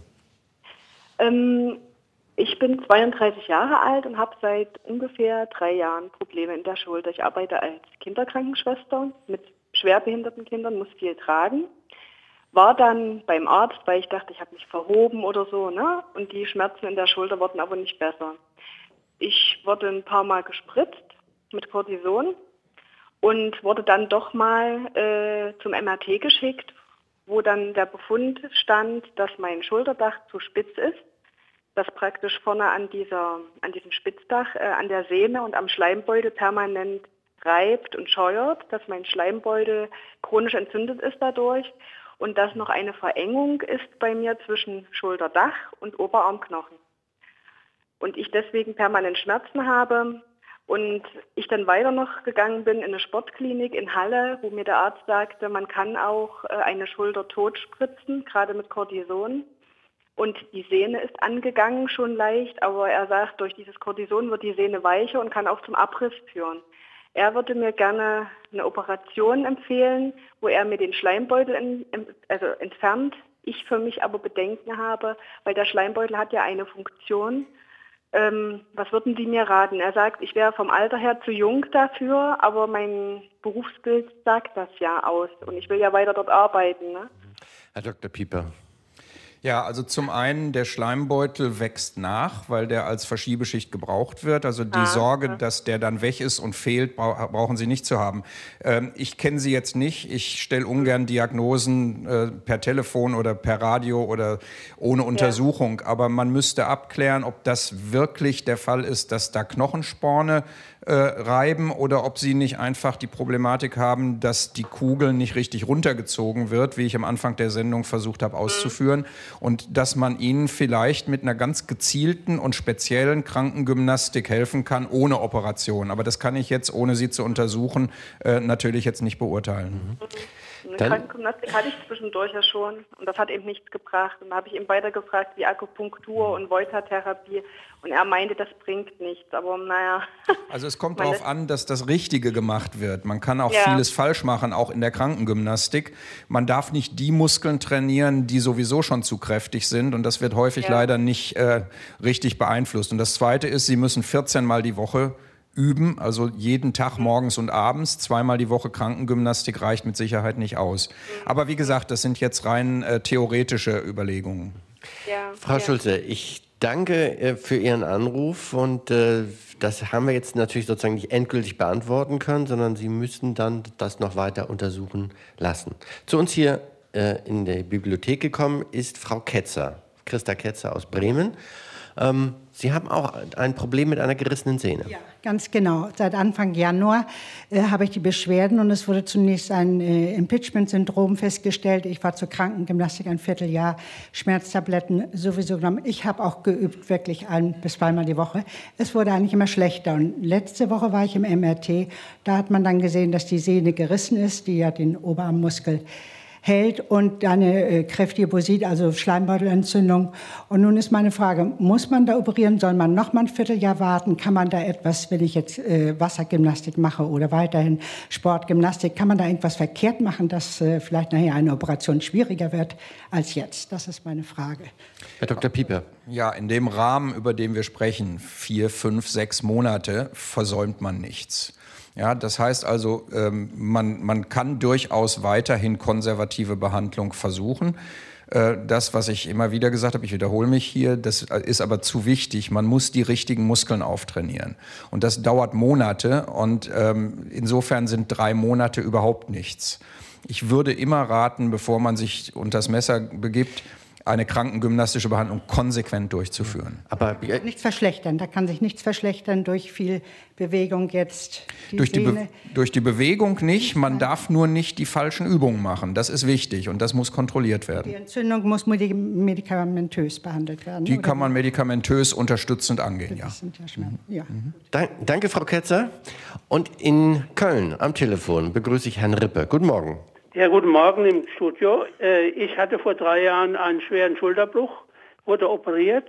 Ich bin 32 Jahre alt und habe seit ungefähr 3 Jahren Probleme in der Schulter. Ich arbeite als Kinderkrankenschwester mit schwerbehinderten Kindern, muss viel tragen. War dann beim Arzt, weil ich dachte, ich habe mich verhoben oder so, ne? Und die Schmerzen in der Schulter wurden aber nicht besser. Ich wurde ein paar Mal gespritzt mit Cortison und wurde dann doch mal zum MRT geschickt, wo dann der Befund stand, dass mein Schulterdach zu spitz ist, das praktisch vorne an diesem Spitzdach, an der Sehne und am Schleimbeutel permanent reibt und scheuert, dass mein Schleimbeutel chronisch entzündet ist dadurch. Und dass noch eine Verengung ist bei mir zwischen Schulterdach und Oberarmknochen. Und ich deswegen permanent Schmerzen habe und ich dann weiter noch gegangen bin in eine Sportklinik in Halle, wo mir der Arzt sagte, man kann auch eine Schulter totspritzen, gerade mit Cortison. Und die Sehne ist angegangen schon leicht, aber er sagt, durch dieses Cortison wird die Sehne weicher und kann auch zum Abriss führen. Er würde mir gerne eine Operation empfehlen, wo er mir den Schleimbeutel entfernt. Ich für mich aber Bedenken habe, weil der Schleimbeutel hat ja eine Funktion. Was würden Sie mir raten? Er sagt, ich wäre vom Alter her zu jung dafür, aber mein Berufsbild sagt das ja aus. Und ich will ja weiter dort arbeiten. Ne? Herr Dr. Pieper. Ja, also zum einen, der Schleimbeutel wächst nach, weil der als Verschiebeschicht gebraucht wird. Also die Sorge, dass der dann weg ist und fehlt, brauchen Sie nicht zu haben. Ich kenne Sie jetzt nicht. Ich stelle ungern Diagnosen per Telefon oder per Radio oder ohne Untersuchung. Aber man müsste abklären, ob das wirklich der Fall ist, dass da Knochensporne reiben oder ob Sie nicht einfach die Problematik haben, dass die Kugel nicht richtig runtergezogen wird, wie ich am Anfang der Sendung versucht habe auszuführen. Und dass man Ihnen vielleicht mit einer ganz gezielten und speziellen Krankengymnastik helfen kann, ohne Operation. Aber das kann ich jetzt, ohne Sie zu untersuchen, natürlich jetzt nicht beurteilen. Eine Krankengymnastik hatte ich zwischendurch ja schon und das hat eben nichts gebracht. Und da habe ich ihm weiter gefragt, wie Akupunktur und Volta-Therapie und er meinte, das bringt nichts, aber naja. Also es kommt darauf an, dass das Richtige gemacht wird. Man kann auch vieles falsch machen, auch in der Krankengymnastik. Man darf nicht die Muskeln trainieren, die sowieso schon zu kräftig sind und das wird häufig leider nicht richtig beeinflusst. Und das Zweite ist, Sie müssen 14 Mal die Woche üben, also jeden Tag morgens und abends, 2-mal die Woche Krankengymnastik reicht mit Sicherheit nicht aus. Aber wie gesagt, das sind jetzt rein theoretische Überlegungen. Ja, Frau Schulze, ich danke für Ihren Anruf und das haben wir jetzt natürlich sozusagen nicht endgültig beantworten können, sondern Sie müssen dann das noch weiter untersuchen lassen. Zu uns hier in der Bibliothek gekommen ist Frau Ketzer, Christa Ketzer aus Bremen. Sie haben auch ein Problem mit einer gerissenen Sehne. Ja, ganz genau. Seit Anfang Januar habe ich die Beschwerden und es wurde zunächst ein Impeachment-Syndrom festgestellt. Ich war zur Krankengymnastik ein Vierteljahr, Schmerztabletten sowieso genommen. Ich habe auch geübt, wirklich 1- bis 2-mal die Woche. Es wurde eigentlich immer schlechter. Und letzte Woche war ich im MRT. Da hat man dann gesehen, dass die Sehne gerissen ist, die ja den Oberarmmuskel hält und eine Kräftigosit, also Schleimbeutelentzündung. Und nun ist meine Frage, muss man da operieren? Soll man noch mal ein Vierteljahr warten? Kann man da etwas, wenn ich jetzt Wassergymnastik mache oder weiterhin Sportgymnastik, kann man da irgendwas verkehrt machen, dass vielleicht nachher eine Operation schwieriger wird als jetzt? Das ist meine Frage. Herr Dr. Pieper. Ja, in dem Rahmen, über den wir sprechen, 4, 5, 6 Monate, versäumt man nichts. Ja, das heißt also, man kann durchaus weiterhin konservative Behandlung versuchen. Das, was ich immer wieder gesagt habe, ich wiederhole mich hier, das ist aber zu wichtig. Man muss die richtigen Muskeln auftrainieren. Und das dauert Monate und insofern sind 3 Monate überhaupt nichts. Ich würde immer raten, bevor man sich unter das Messer begibt, eine krankengymnastische Behandlung konsequent durchzuführen. Aber nichts verschlechtern, da kann sich nichts verschlechtern durch viel Bewegung jetzt. Durch die Bewegung nicht, man darf nur nicht die falschen Übungen machen. Das ist wichtig und das muss kontrolliert werden. Die Entzündung muss medikamentös behandelt werden. Die kann man medikamentös unterstützend angehen, ja. Das sind ja Schmerzen. Ja. Danke, Frau Ketzer. Und in Köln am Telefon begrüße ich Herrn Rippe. Guten Morgen. Ja, guten Morgen im Studio. Ich hatte vor 3 Jahren einen schweren Schulterbruch, wurde operiert,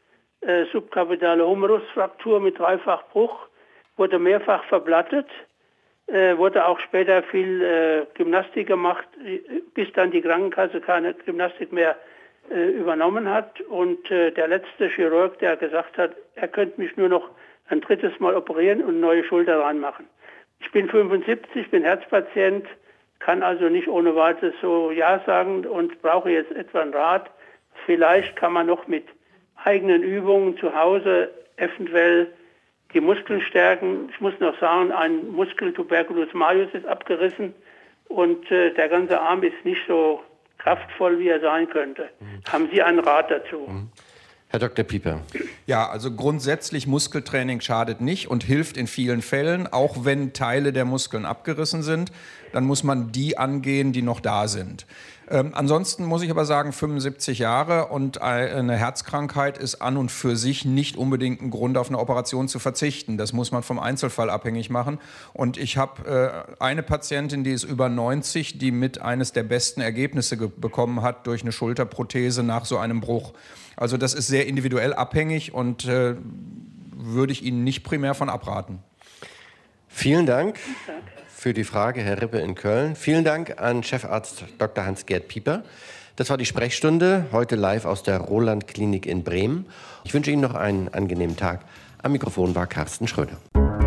subkapitale Humerusfraktur mit Dreifachbruch, wurde mehrfach verblattet, wurde auch später viel Gymnastik gemacht, bis dann die Krankenkasse keine Gymnastik mehr übernommen hat. Und der letzte Chirurg, der gesagt hat, er könnte mich nur noch ein 3. Mal operieren und eine neue Schulter reinmachen. Ich bin 75, bin Herzpatient, kann also nicht ohne weiteres so Ja sagen und brauche jetzt etwa einen Rat. Vielleicht kann man noch mit eigenen Übungen zu Hause eventuell die Muskeln stärken. Ich muss noch sagen, ein Muskel Tuberculus majus ist abgerissen und der ganze Arm ist nicht so kraftvoll, wie er sein könnte. Haben Sie einen Rat dazu? Herr Dr. Pieper. Ja, also grundsätzlich Muskeltraining schadet nicht und hilft in vielen Fällen, auch wenn Teile der Muskeln abgerissen sind, dann muss man die angehen, die noch da sind. Ansonsten muss ich aber sagen, 75 Jahre und eine Herzkrankheit ist an und für sich nicht unbedingt ein Grund, auf eine Operation zu verzichten. Das muss man vom Einzelfall abhängig machen. Und ich habe eine Patientin, die ist über 90, die mit eines der besten Ergebnisse bekommen hat durch eine Schulterprothese nach so einem Bruch. Also das ist sehr individuell abhängig und würde ich Ihnen nicht primär von abraten. Vielen Dank für die Frage, Herr Rippe in Köln. Vielen Dank an Chefarzt Dr. Hans-Gerd Pieper. Das war die Sprechstunde, heute live aus der Roland-Klinik in Bremen. Ich wünsche Ihnen noch einen angenehmen Tag. Am Mikrofon war Carsten Schröder.